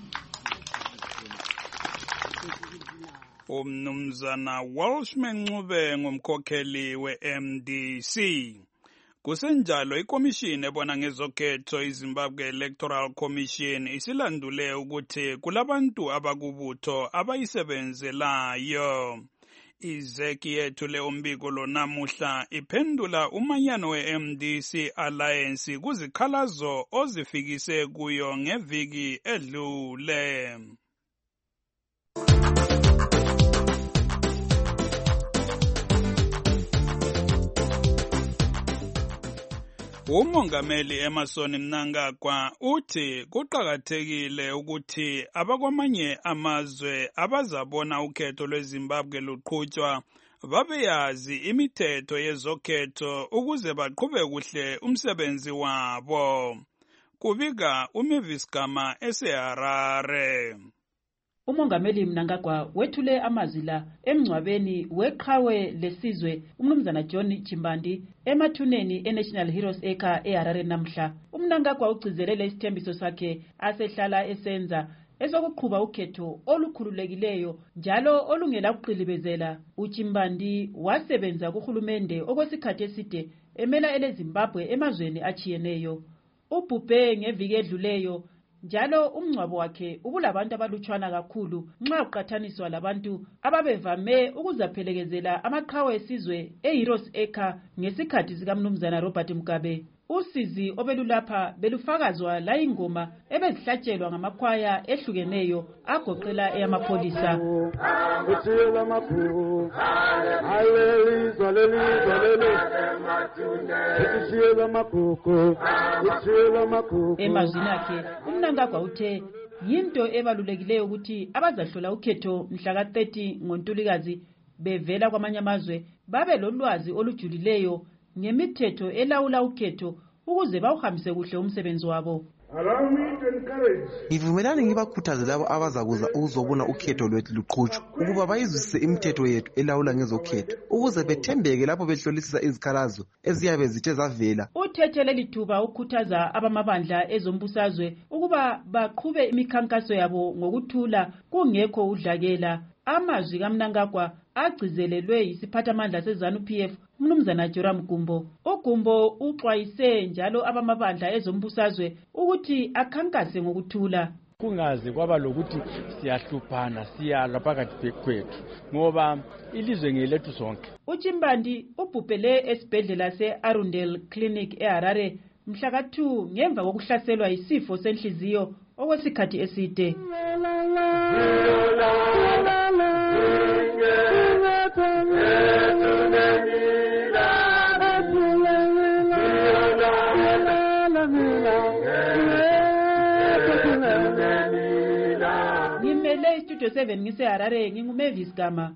Umnumzana Welshman Ncube ngumkhokheli we-MDC. Kusenjalo ikomishini ebona ngezokhetho iZimbabwe Electoral Commission isilandule ukuthi kulabantu abakubutho abayisebenzelayo. Izeki yethu le umbiko lo namuhla iphendula umanyano we-MDC Alliance kuzikhalazo ozifikise kuyo ngeviki edlule. Umongameli Emmerson Mnangagwa uthi kuqhakathekile ukuthi abakwamanye amazwe abazabona ukhetho lweZimbabwe luqhutshwa babeyazi imithetho yezokhetho ukuze baqhube kuhle umsebenzi wabo. Kubika uMavis Gama eseHarare. Umongameli Mnangagwa wethule amazwi la emngcwabeni weqhawe lesizwe umnumzana John Chimbandi emathuneni eNational Heroes Acre eHarare namhla. Umnangagwa ugcizelele isithembiso sakhe asehlala esenza esokuqhuba ukhetho olukhululekileyo njalo olungela kuqilibezela. uChimbandi wasebenza kuhulumende okwesikhathi eside emela eleZimbabwe emazweni achiyeneyo. Ubhubhe ngeviki edluleyo njalo umngcwabo wakhe ubulabantu abalutshwana kakhulu nxa uqathaniswa labantu ababevame ukuzaphelekezela amaqhawe esizwe eHeroes Acre ngesikhathi sikamnumzana Robert Mugabe. Usizi obelulapha belufakazwa la ingoma ebezihlatshelwa ngamakhwaya ehlukeneyo agoqela eyamapholisa. Emazwini akhe uMnangagwa uthe yinto ebalulekileyo ukuthi abazahlola ukhetho mhla ka-30 ngoNtulikazi bevela kwamanye amazwe babe lolwazi olujulileyo ngemithetho elawula ukhetho ukuze bawuhambise kuhle umsebenzi wabo. Ngivumelani ngibakhuthaze labo abazakuza ukuzobona ukhetho lwethu luqhutshwa ukuba bayizwisise imithetho yethu elawula ngezokhetho ukuze bethembeke lapho behlolisisa izikhalazo eziyabe zithe zavela. Uthethele lithuba ukhuthaza abamabandla ezombusazwe ukuba baqhube imikhankaso yabo ngokuthula kungekho udlakela. Amazwi kaMnangagwa agcizelelwe yisiphathamandla seZANU-PF umnumzana Joram Gumbo. uGumbo uxwayise njalo abamabandla ezombusazwe ukuthi akhankase ngokuthula. Kungaze kwaba lokuthi siyahluphana siyalwa phakathi kwethu ngoba ilizwe ngelethu sonke. uChimbandi ubhubhele esibhedlela se-Arundel Clinic eHarare mhla ka-2 ngemva kokuhlaselwa yisifo senhliziyo okwesikhathi eside. Ngimele Studio 7 ngiseHarare nginguMavis Gama.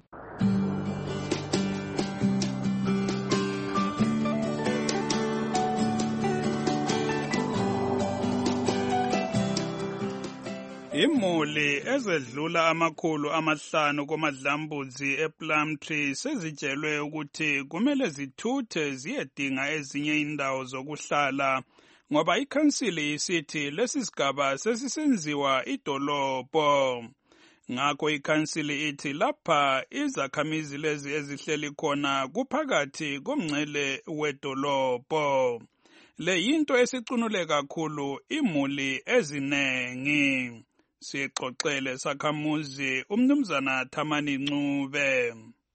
Imuli ezedlula 500 komadlambuzi ePlumtree sezitshelwe ukuthi kumele zithuthe ziyedinga ezinye indawo zokuhlala ngoba ikhansili isithi lesi sigaba sesisenziwa idolobho. Ngakho ikhansili ithi lapha izakhamizi lezi ezihleli khona kuphakathi komngcele wedolobho. Le yinto esicunule kakhulu imuli ezinengi. Sixoxele sakhamuzi umnumzana Thamani Ncube.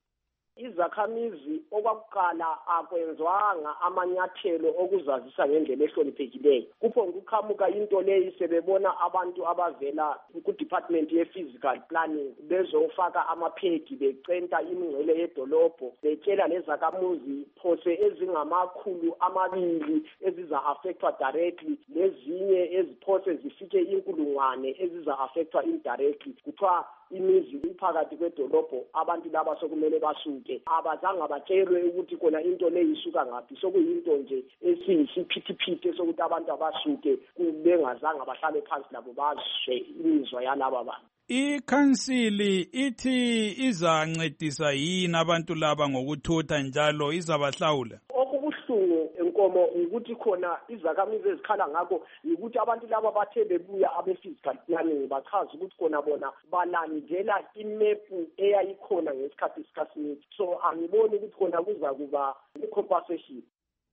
Izakhamizi okwakuqala akwenzwanga amanyathelo okuzazisa ngendlela ehloniphekileyo. Kupho ngikuqhamuka into leyi sebebona abantu abavela ku-department ye-physical planning bezofaka amaphedi becenta imingcele yedolobho betshela lezakhamuzi phose ezingama200 eziza-affectwa directly lezinye eziphose zifike 1,000 eziza-affectwa indirectly. Kuthiwa imizi iphakathi kwedolobho abantu laba sokumele basuke abazange batshelwe ukuthi khona into leyi isuka ngaphi sokuyinto nje esiyisiphithiphithi sokuthi abantu abasuke bengazange bahlale phansi labo bazwe imizwa yalaba bantu. Ikhansili ithi izancedisa yini abantu laba ngokuthutha njalo izabahlawula? Okubuhlungu enkomo ukuthi khona izakhamizi ezikhala ngakho ukuthi abantu laba bathe bebuya abe-physical planning bachaza ukuthi khona bona balandela imepu eyayikhona ngesikhathi sikaSmith. So angiboni ukuthi khona kuzakuba i-compensation.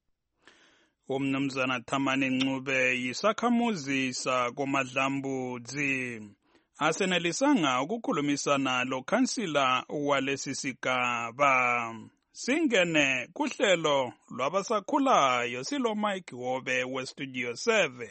Umnumzana Thamani Ncube yisakhamuzi sakomadlambuzi. Asenelisanga ukukhulumisana lo khansila walesi sigaba. Singene kuhlelo lwabasakhulayo silo Mike Wobe weStudio 7.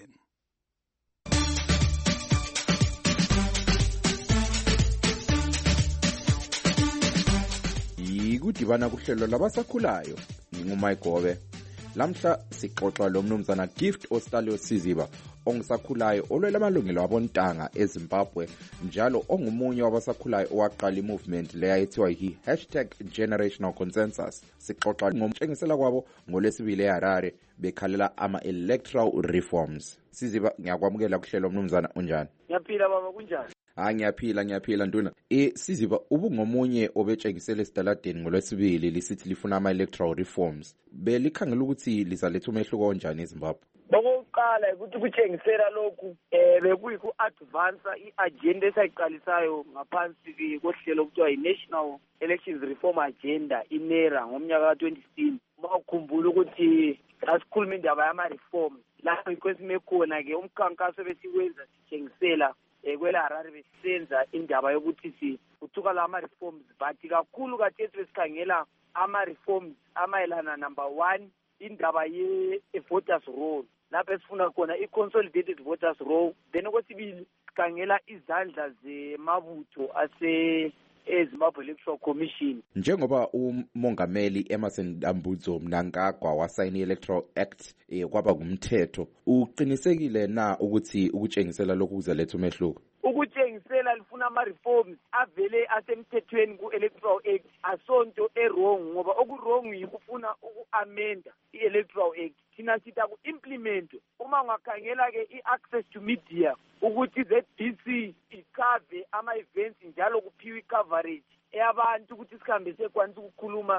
Yikudibana kuhlelo labasakhulayo. NginguMike Wobe. Lamhla sixoxa lo mnumzana Gift Ostalio Siziba ongisakhulayo olwela amalungelo abontanga eZimbabwe njalo ongumunye wabasakhulayo owaqala i-movement leya ethiwa yi-#generational consensus. Sixoxa ngomtshengisela kwabo ngoLwesibili eHarare bekhalela ama-electoral reforms. Siziba ngiyakwamukela kuhlelo mnumzana unjani? Ngiyaphila baba kunjani? Ngiyaphila Nduna. Siziba ubungomunye obetshengisele esitaladeni ngoLwesibili lisithi lifuna ama-electoral reforms. Belikhangela ukuthi lizaletha umehluko onjani eZimbabwe? Bokuqala ukuthi kutshengisela lokhu bekuyi-ku-advance i-agenda esayiqalisayo ngaphansi kohlelo okuthiwa yi-National Elections Reform Agenda inera ngomnyaka ka-2016. Mawukhumbula ukuthi sasikhuluma indaba yama-reforms lapho yikho esime khona-ke umkhankaso besiwenza sitshengisela kwelaHarare besisenza indaba yokuthi kuthuka la ama-reforms but kakhulu kathesi besikhangela ama-reforms amayelana number 1 indaba ye-voters roll lapho esifuna khona i-consolidated voters roll. Then okwesibili sikhangela izandla zemabutho eZimbabwe Electoral Commission. Njengoba umongameli Emmerson Dambudzo Mnangagwa wasayina i-Electoral Act kwaba kumthetho, uqinisekile na ukuthi ukutshengisela lokhu kuzaletha umehluko? Ukutshengisela lifuna ama-reforms avele asemthethweni ku-Electoral Act asonto e-wrong ngoba oku-wrong yikufuna uku-amenda i-Electoral Act. Thina sithi aku-implement. Uma ungakhangela-ke i-access to media ukuthi ZBC ikhave ama-events njalo kuphiwa i-coverage eyabantu ukuthi sikhambe sekwanisa ukukhuluma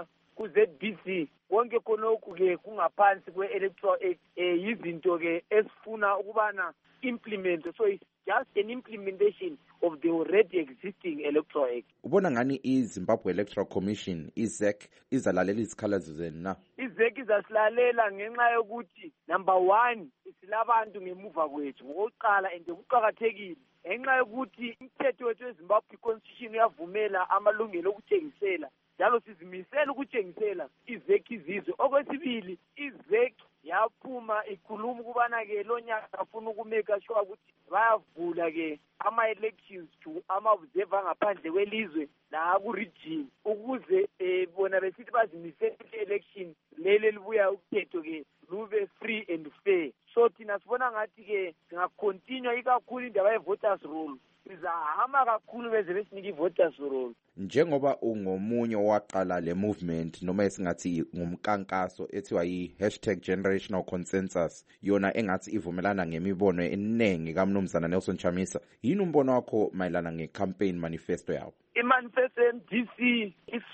ku-ZBC konke khonokhu-ke kungaphansi kwe-Electoral Act yizinto-ke esifuna ukubana implement. So it's just an implementation of the already existing Electoral Act. Ubona ngani iZimbabwe Electoral Commission ZEC izalalela izikhalazo zenu na? ZEC izasilalela ngenxa yokuthi number 1 isilabantu ngemuva kwethu ngokuqala and kuqhakathekile ngenxa yokuthi umthetho wethu weZimbabwe Constitution uyavumela amalungelo okuthengisela njalo sizimisela ukuthengisela iZEC izizwe. Okwesibili iZEC yaphuma ikhuluma ukubana-ke lo nyaka afuna ukumeka sure ukuthi bayavula-ke ama-elections to ama-observer ngaphandle kwelizwe la ku-region ukuze bona besithi bazimisele i-election leli elibuya ukhetho-ke lube free and fair. So thina sibona ngathi-ke singakontinua ikakhulu indaba ye-voters roll sizahama kakhulu beze besinika i-voters roll. Njengoba ungomunye owaqala le movement noma esingathi ngumkankaso ethiwa yi-#generational consensus yona engathi ivumelana ngemibono eningi kaMnumzana Nelson Chamisa, yini umbono wakho mayelana nge-campaign manifesto yawo? I-manifesto MDC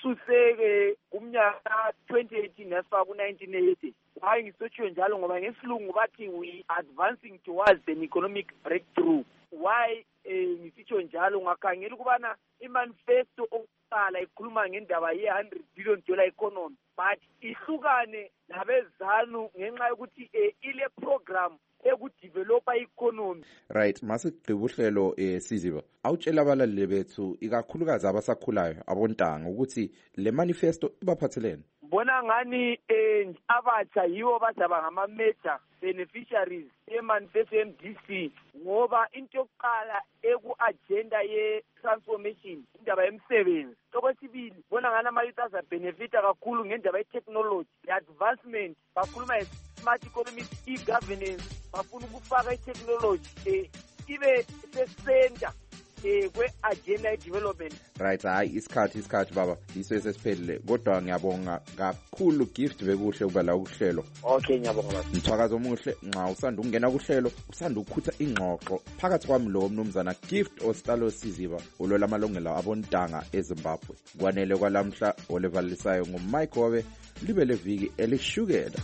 isuseke kumnyaka 2018 yasifaka ku-1980. Hayi ngisotshiwe njalo ngoba ngesilungu bathi we advancing towards an economic breakthrough. Why ngisitsho njalo ngakhangela ukubana imanifesto okuqala ikhuluma ngendaba ye-$100 billion economy but ihlukane nabezanu ngenxa yokuthi ile program ekudevelopa i-economy. Right, masigqiba uhlelo Siziba awutshela abalaleli bethu ikakhulukazi abasakhulayo abontanga ukuthi le manifesto ibaphathelene. Bona ngani abatsha yiwo bazaba ngama-major beneficiaries e-manifesto MDC ngoba into yokuqala eku-agenda ye-transformation indaba yemsebenzi. Okwesibili bona ngani ama-youth azabhenefita kakhulu ngendaba ye-technology, i-advancement, bakhuluma smart economy, e-governance, bafuna ukufaka i-technology ibe se-center kwe-agenda ye-development. Right, hayi isikhathi baba yiso esesiphelile kodwa ngiyabonga kakhulu Gift bekuhle ukuba la kuhlelo. Okay, ngiyabonga baba. Mthwakazo omuhle nxa usanda ukungena kuhlelo usanda ukukhutha ingxoxo phakathi kwami lo mnumzana Gift Ostalo Siziba ulola amalungelo abontanga eZimbabwe. Kwanele kwalamhla olevalisayo nguMike Hobe libe leviki elishukela.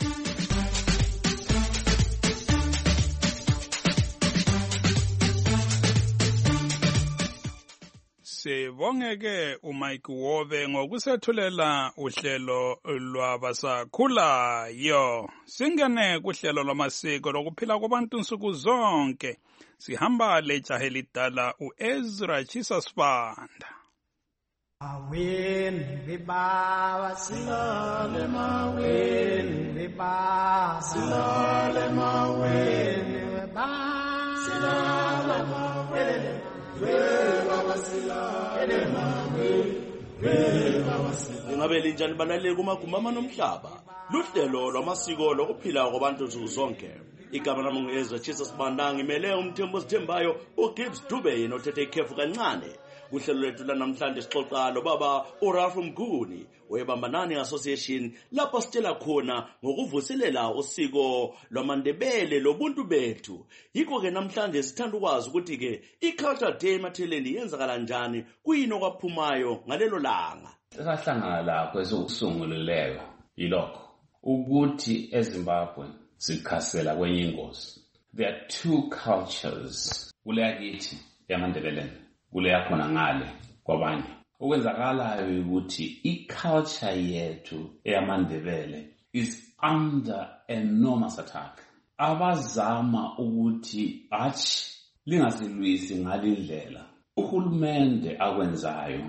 Sibongeke uMike Hobe ngokusethulela uhlelo lwabasakhulayo. Singene kuhlelo lwamasiko lokuphila kwabantu nsuku zonke. Sihamba lejahe elidala uEzra Chisa Sibanda. Maweni bebaba silale maweni bebaba silale maweni bebaba silale maweni bebaba silale maweni bebaba silale. Ingabe linjani banaleli kumagumama nomhlaba luhlelo lwamasiko lokuphila kwabantu nsuku zonke igama lami ngu-Ezra Jesus Banda, ngimele umthembu osithembayo uGibbs Dube yena othethe ikhefu kancane. Kuhlelo lwethu lanamhlanje sixoxa lo baba uRalph Mguni weBambanani Association lapho sitshela khona ngokuvuselela usiko lwamaNdebele lobuntu bethu. Yikho ke namhlanje sithanda ukwazi ukuthi ke iCulture Day eMathebeleni yenzakala kanjani, kuyini okwaphumayo ngalelo langa. Sahlangana kwesokusunguleleko yilokho ukuthi eZimbabwe sikhasela kwenye ingozi. There are two cultures kule yakithi yamaNdebeleni, kule yakhona ngale kwabanye. Okwenzakalayo ukuthi iculture yethu eyamaNdebele is under enormous attack. Abazama ukuthi lingasilwisi ngalindlela. Uhulumende akwenzayo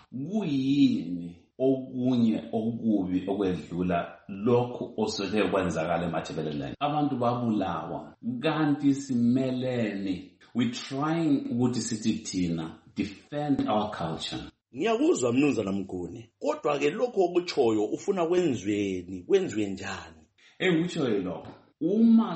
kuyini okunye okubi okwedlula lokhu oseke kwenzakala eMathebeleni. Abantu babulawa kanti simelene. We trying ukuthi sithi thina defend our culture. Ngiyakuzwa Mnumzana Mguni, kodwa ke lokho okuchoyo ufuna kwenziwe njani? Engikuchoyo lokho, uma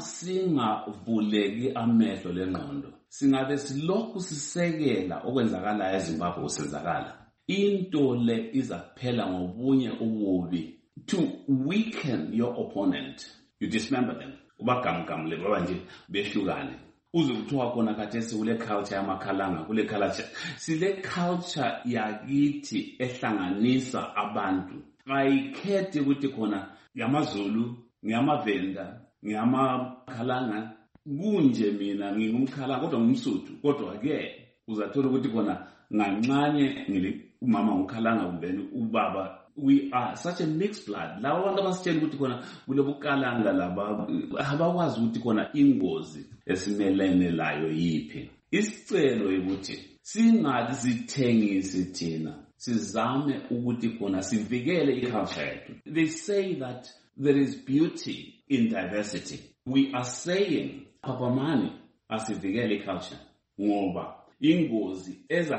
singavuleki amehlo lengqondo, singabe silokhu sisekela okwenzakala eZimbabwe usenzakala. Into le izaphela ngobunye ububi. To weaken your opponent, you dismember them. Ubagamgamule baba nje behlukane. Uze kuthiwa khona khathesi kule culture yamakhalanga, kule culture sile culture yakithi ehlanganisa abantu. Ayikhethi ukuthi khona ngamaZulu, ngiyamavenda, ngiyamakhalanga, kunje mina ngingumkhalanga kodwa ngumSuthu. Kodwa ke uzathola ukuthi khona ngancane umama ngukhalanga kumbeni ubaba. We are such a mixed blood. Lawa abantu abasitshela ukuthi khona kulobukalanga laba abakwazi ukuthi khona ingozi esimelene layo yiphi. Isicelo ukuthi singathi sithengise thina, sizame ukuthi khona sivikele iculture yethu. They say that there is beauty in diversity. We are saying Papamani asivikele iculture ngoba ingozi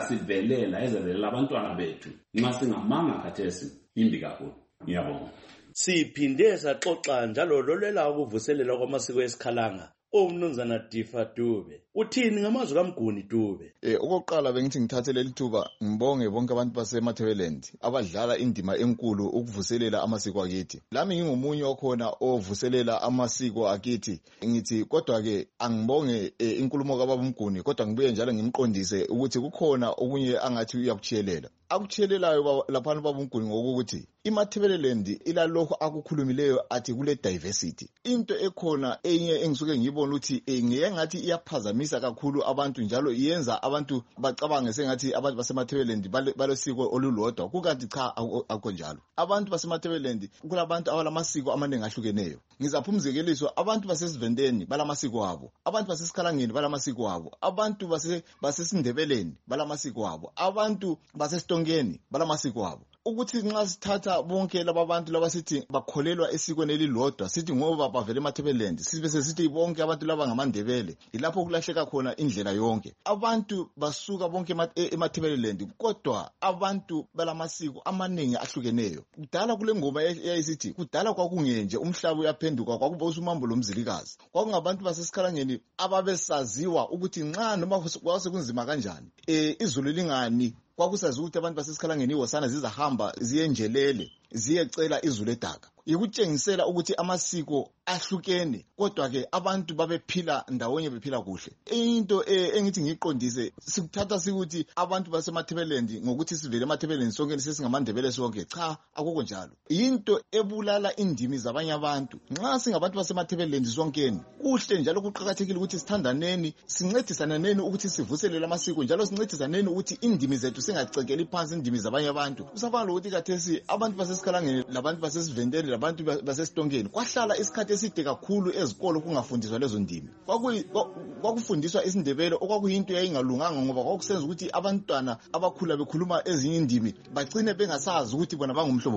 ezavelela abantwana bethu nxa singamanga khathesi imbi kakhulu. Ngiyabonga. Siphinde saxoxa njalo lolela ukuvuselela kwamasiko esikhalanga. Umnumzana Difa Dube, uthini ngamazwi kaMguni Dube? Okokuqala bengithi ngithathe leli thuba ngibonge bonke abantu baseMathebeleni abadlala indima enkulu ukuvuselela amasiko akithi. Lami ngingomunye okhona ovuselela amasiko akithi. Ngithi kodwa ke angibonge inkulumo kaBaba Mguni, kodwa ngibuye njalo ngimqondise ukuthi kukhona okunye angathi uyakuchiyelela. Akuchiyelelayo lapha Baba Mguni ngokuthi iMathebeleni ilalokho akukhulumileyo athi kule diversity. Into ekhona enye engisuke ngibona ukuthi ngiyengathi iyaphazamisa kakhulu abantu njalo iyenza abantu bacabange sengathi abantu baseMathebeleni balesiko olulodwa, kukanti cha akho njalo. Abantu baseMathebeleni kulabantu abalamasiko amaningi ahlukeneyo. Ngizapha umzekeliso, abantu basesivendeni balamasiko abo, abantu basesikhalangeni balamasiko abo, abantu basesindebeleni balamasiko abo, abantu basesitongeni balamasiko abo. Ukuthi nxa sithatha bonke laba bantu laba sithi bakholelwa esikweni elilodwa, sithi ngoba bavele eMathebeleni, sibe sesithi bonke abantu laba ngamaNdebele, ilapho kulahleka khona indlela yonke. Abantu basuka bonke eMathebeleni, kodwa abantu balamasiko amaningi ahlukeneyo. Kudala kule ngoma eyayisithi kudala kwakungenje umhlaba uyaphenduka, kwakuba usumambo lomzilikazi. Kwakungabantu basesikhalangeni ababesaziwa ukuthi nxa noma kwase kunzima kanjani izulu lingani, kwakusazi ukuthi abantu basesikhalangeni iwosana zizahamba ziyenjelele ziyecela izulu edaka. Ikutshengisela ukuthi amasiko ahlukene, kodwa ke abantu babephila ndawonye, bephila kuhle. Into engithi ngiqondise sikuthatha sikuthi abantu baseMathebeleni ngokuthi sivele eMathebeleni sonke sesingamaNdebele sonke, cha akukho njalo. Into ebulala indimi zabanye abantu. Nxa singabantu baseMathebeleni sonkeni, kuhle njalo kuqhakathekile ukuthi sithandaneni, sincedisaneni ukuthi sivuselele amasiko, njalo sincedisaneni ukuthi indimi zethu singacekeli phansi indimi zabanye abantu. Usabala ukuthi kathesi abantu basesikhalangeni labantu basesivendeni labantu basesitongeni kwahlala isikhathi eside kakhulu ezikolo kungafundiswa lezo ndimi. Kwakufundiswa isiNdebele okwakuyinto yayingalunganga ngoba kwakusenza ukuthi abantwana abakhula bekhuluma ezinye indimi bagcine bengasazi ukuthi bona bangumhlobo bani.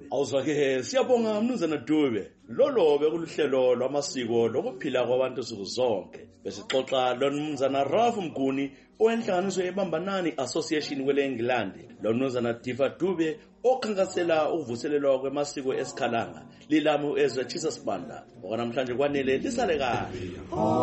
Dube. Awuzwa-ke siyabonga mnumzana Dube. Lolo bekuluhlelo lwamasiko lokuphila kwabantu nsuku zonke. Besixoxa lo mnumzana Ralph Mguni owenhlanganiso yeBambanani Association kwele England. Lo mnumzana Diva Dube okhankasela ukuvuselelwa kwemasiko esikhalanga. Lilami uEzra Jesus Banda. Okanamhlanje kwanele lisale kahle.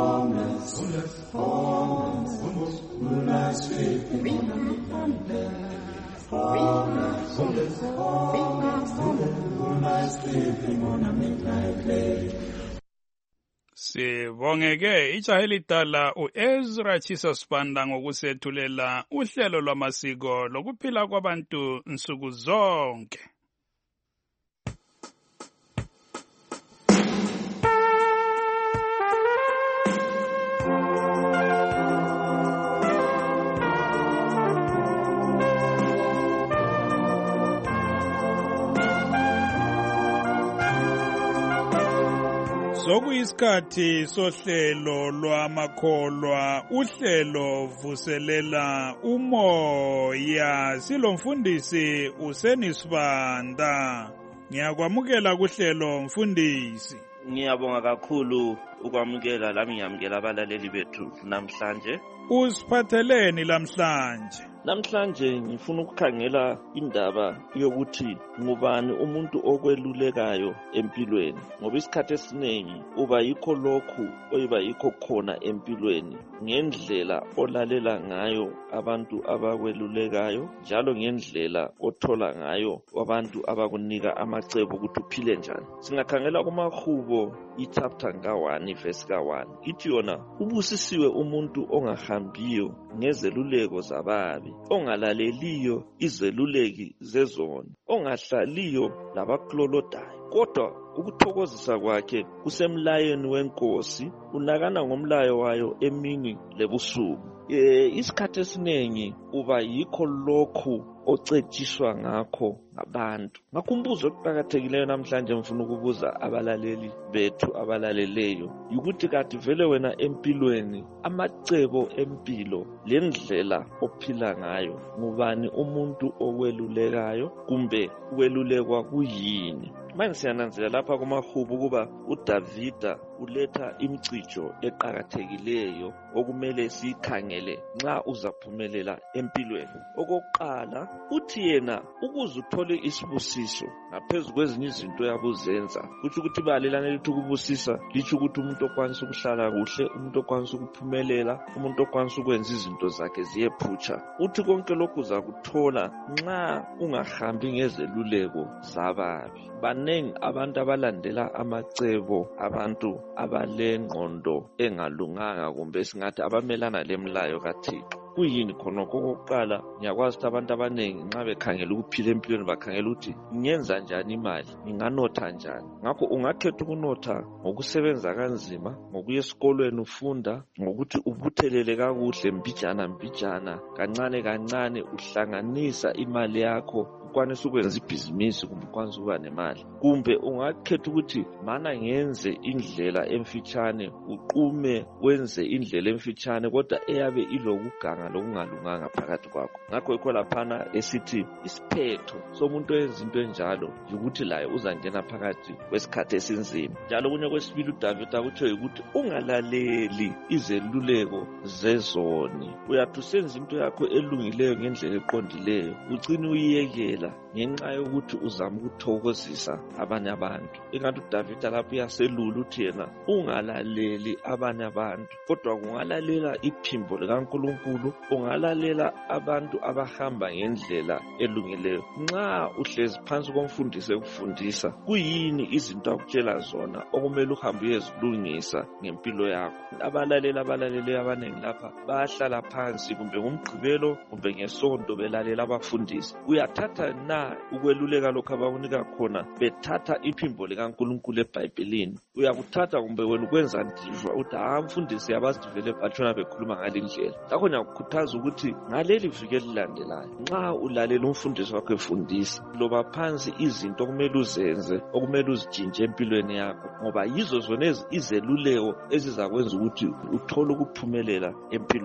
Sibongeke ijahe elidala uEzra Jesus Banda ngokusethulela uhlelo lwamasiko lokuphila kwabantu nsuku zonke. Sokuyisikhathi sohlelo lwamakholwa, uhlelo vuselela umoya. Silomfundisi uSenisibanda. Ngiyakwamukela kuhlelo mfundisi. Ngiyabonga kakhulu ukwamukela lami ngiyamukela abalaleli bethu namhlanje. Usiphatheleni lamhlanje? Namhlanje ngifuna ukukhangela indaba yokuthi ngubani umuntu okwelulekayo empilweni, ngoba isikhathi esiningi uba yikho lokhu oyiba yikho khona empilweni ngendlela olalela ngayo abantu abakwelulekayo, njalo ngendlela othola ngayo abantu abakunika amacebo ukuthi uphile njani. Singakhangela kumahubo ichapter ka1 verse ka1 ithi yona ubusisiwe umuntu ongahambiyo ngezeluleko zababi, ongalaleliyo izeluleki zezoni, ongahlaliyo labaklolodayo, kodwa ukuthokozisa kwakhe kusemlayweni wenkosi, unakana ngomlayo wayo emini lebusuku. Isikhathi esiningi uba yikho lokhu ocetshiswa ngakho ngabantu. Ngakumbuzo okuqhakathekileyo namhlanje ngifuna ukubuza abalaleli bethu abalaleleyo ukuthi kathi vele wena empilweni amacebo empilo lendlela ophila ngayo ngubani umuntu okwelulekayo kumbe kwelulekwa kuyini? Manje siyananzelela lapha kumahubo ukuba uDavida uletha imicijo eqhakathekileyo okumele siyikhangele nxa uzaphumelela empilweni. Okokuqala uthi yena ukuze uthole isibusiso ngaphezulu kwezinye izinto yabuzenza, kuthi ukuthi balelane lithi ukubusisa lithi ukuthi umuntu okwanisa ukuhlala kuhle, umuntu okwanisa ukuphumelela, umuntu okwanisa ukwenza izinto zakhe ziyephutsha. Uthi konke lokhu uzakuthola nxa ungahambi ngezeluleko zababi. Banengi abantu abalandela amacebo abantu abalengqondo engalunganga kumbe singathi abamelana lemlayo kaThixo. Kuyini khonokho? Okokuqala ngiyakwazi ukuthi abantu abanengi nxa bekhangela ukuphila empilweni bakhangela ukuthi ngiyenza njani imali, nginganotha njani. Ngakho ungakhetha ukunotha ngokusebenza kanzima, ngokuya esikolweni ufunda, ngokuthi ubuthelele kakuhle mbijana kancane kancane uhlanganisa imali yakho ukwanisa ukwenza ibhizinisi kumbe ukwanisa ukuba nemali. Kumbe ungakhetha ukuthi mana ngenze indlela emfitshane, uqume wenze indlela emfitshane kodwa eyabe ilokuganga lokungalunganga phakathi kwakho. Ngakho yikho laphana esithi isiphetho somuntu oyenza into enjalo yikuthi laye uzangena phakathi kwesikhathi esinzima. Njalo kunye kwesibili uDavida kuthiwe yikuthi ungalaleli izeluleko zezoni. Uyathi usenza into yakho elungileyo ngendlela eqondileyo ugcine uyiyekela ngenxa yokuthi uzama ukuthokozisa abanye abantu. Engathi uDavida lapho uyaselula uthi yena ungalaleli abanye abantu kodwa ungalalela iphimbo likaNkulunkulu, ungalalela abantu abahamba ngendlela elungileyo. Nxa uhlezi phansi komfundisi ekufundisa kuyini izinto akutshela zona okumele uhambe uyezilungisa ngempilo yakho. Abalaleli abanengi lapha bayahlala phansi kumbe ngomgqibelo kumbe ngesonto belalela abafundisi. Uyathatha na ukweluleka lokho abakunika khona bethatha iphimbo likaNkulunkulu eBhayibhelini? Uyakuthatha kumbe wena ukwenza ndizwa uthi mfundisi abasivele batshona bekhuluma ngalindlela? Ngakho ngiyakukhuthaza ukuthi ngaleli viki elilandelayo nxa ulalela umfundisi wakho efundisa, loba phansi izinto okumele uzenze, okumele uzijinje empilweni yakho, ngoba yizo zona izeluleko ezizakwenza ukuthi uthole ukuphumelela empilweni.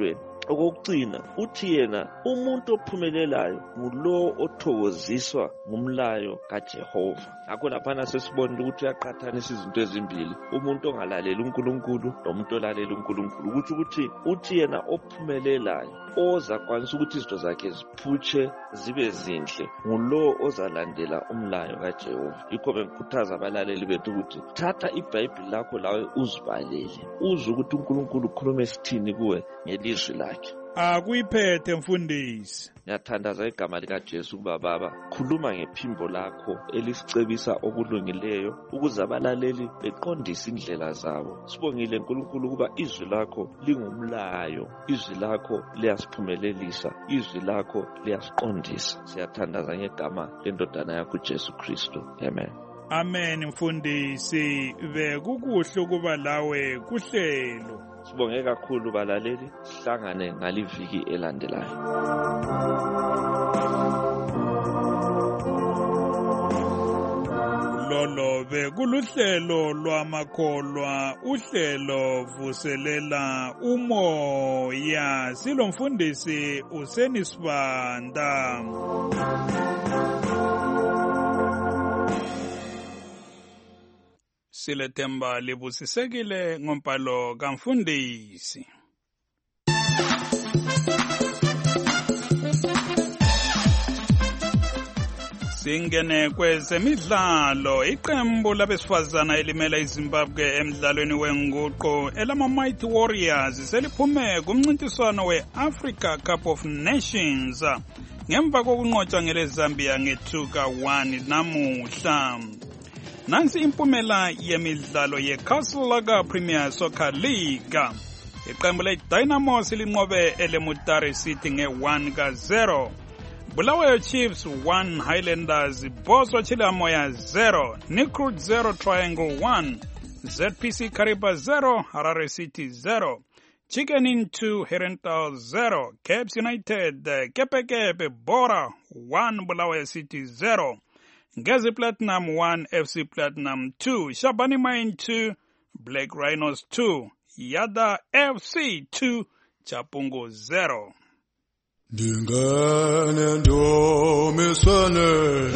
okokucina uthi yena umuntu ophumelelayo ngulo othokoziswa ngumlayo kaJehova. Ngakho laphana sesibonile ukuthi uyaqhathanisa izinto ezimbili, umuntu ongalaleli uNkulunkulu nomuntu olalela uNkulunkulu. Kuthi uthi yena ophumelelayo ozakwanisa ukuthi izinto zakhe ziphutshe zibe zinhle ngulo ozalandela umlayo kaJehova. Yikho bengikhuthaza abalaleli bethu ukuthi thatha iBhayibheli lakho lawe uzibalele, uzwe ukuthi uNkulunkulu ukhuluma esithini kuwe ngelizwi lakhe. Akuyiphethe mfundisi. Ngiyathandaza igama likaJesu ukuba Baba, khuluma ngephimbo lakho elisicebisa okulungileyo ukuze abalaleli beqondise indlela zabo. Sibongile uNkulunkulu ukuba izwi lakho lingumlayo, izwi lakho liyasiphumelelisa, izwi lakho liyasiqondisa. Siyathandaza ngegama lendodana yakho Jesu Kristu. Amen. Amen mfundisi, bekukuhle ukuba lawe kuhlelo. Sibonge kakhulu balaleli, sihlangane ngaliviki elandelayo. Lolo bekuluhlelo lwamakholwa, uhlelo vuselela umoya. Silomfundisi uSenisibanda. Silethemba libusisekile ngombhalo kamfundisi. Singene kwezemidlalo. Iqembu labesifazana elimela iZimbabwe emidlalweni wenguqu elama Mighty Warriors seliphume kumncintiswano we-Africa Cup of Nations ngemva kokunqotshwa ngeleZambia nge2-1 namuhla. Nansi impumela yemidlalo yeCastle Lager Premier Soccer League. Iqembu leDynamo silinqobe eleMutare City nge1-0. Bulawayo Chiefs 1, Highlanders Boswa Chilamoya 0, Nikrut 0, Triangle 1, ZPC Kariba 0, Harare City 0, Chicken Inn 2, Herentals 0, Caps United Kepe Bora 1, Bulawayo City 0, Ngezi Platinum 1, FC Platinum 2, Shabani Mine 2, Black Rhinos 2, Yada FC 2, Chapungo 0. Dingane ndomisane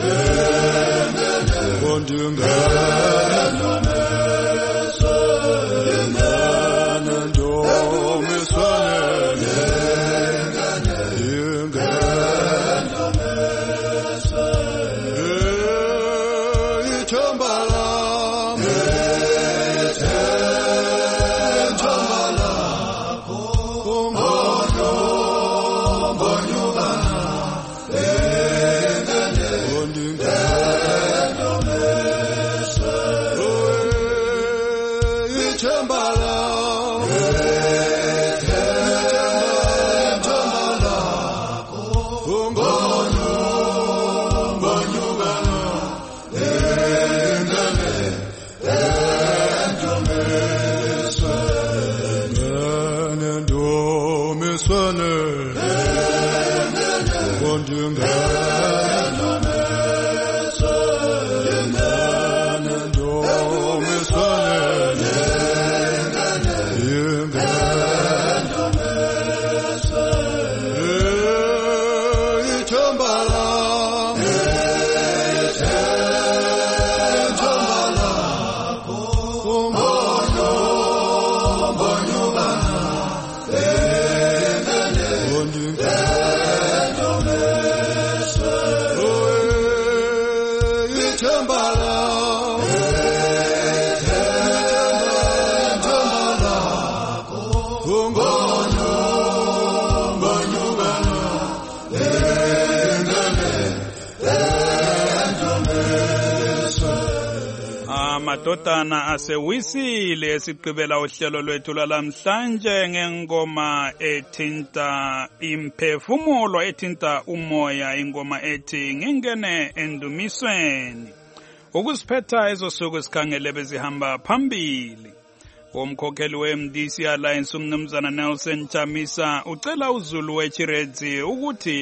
Madodana asewisile esiqibela uhlelo lwethu lwalamhlanje ngengoma ethinta imphefumulo, ethinta umoya, ingoma ethi ngingene endumisweni. Ukusiphetha ezosuku sikhangele bezihamba phambili. Umkhokheli weMDC Alliance umnumzana Nelson Chamisa ucela uZulu weChiredzi ukuthi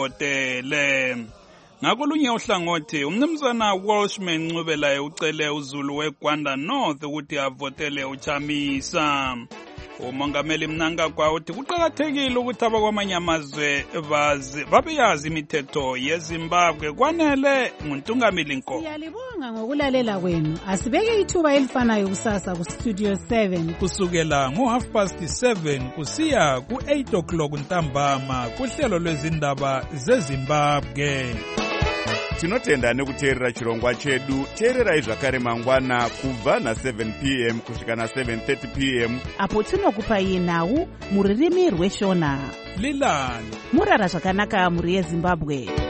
amvotele. Ngakolunye uhlangothi umnumzana Walshman Ncubelayo ucele uZulu weGwanda North ukuthi avotele uChamisa. umongameli Mnangagwa uthi kuqakathekile ukuthi abakwamanye amazwe babeyazi imithetho yeZimbabwe. Kwanele nguNtungamili Nkomo. Siyalibonga ngokulalela kwenu. Asibeke ithuba elifanayo kusasa ku Studio 7 kusukela ngo7:30 kusiya ku8:00 ntambama kuhlelo lwezindaba zeZimbabwe. Tinotenda nekuteerera chirongwa chedu. Teererai zvakare mangwana kubva na7 p.m. kusvika na7:30 p.m. apo tinokupai nhau muririmi rweshona. Lilani murara zvakanaka muri yeZimbabwe.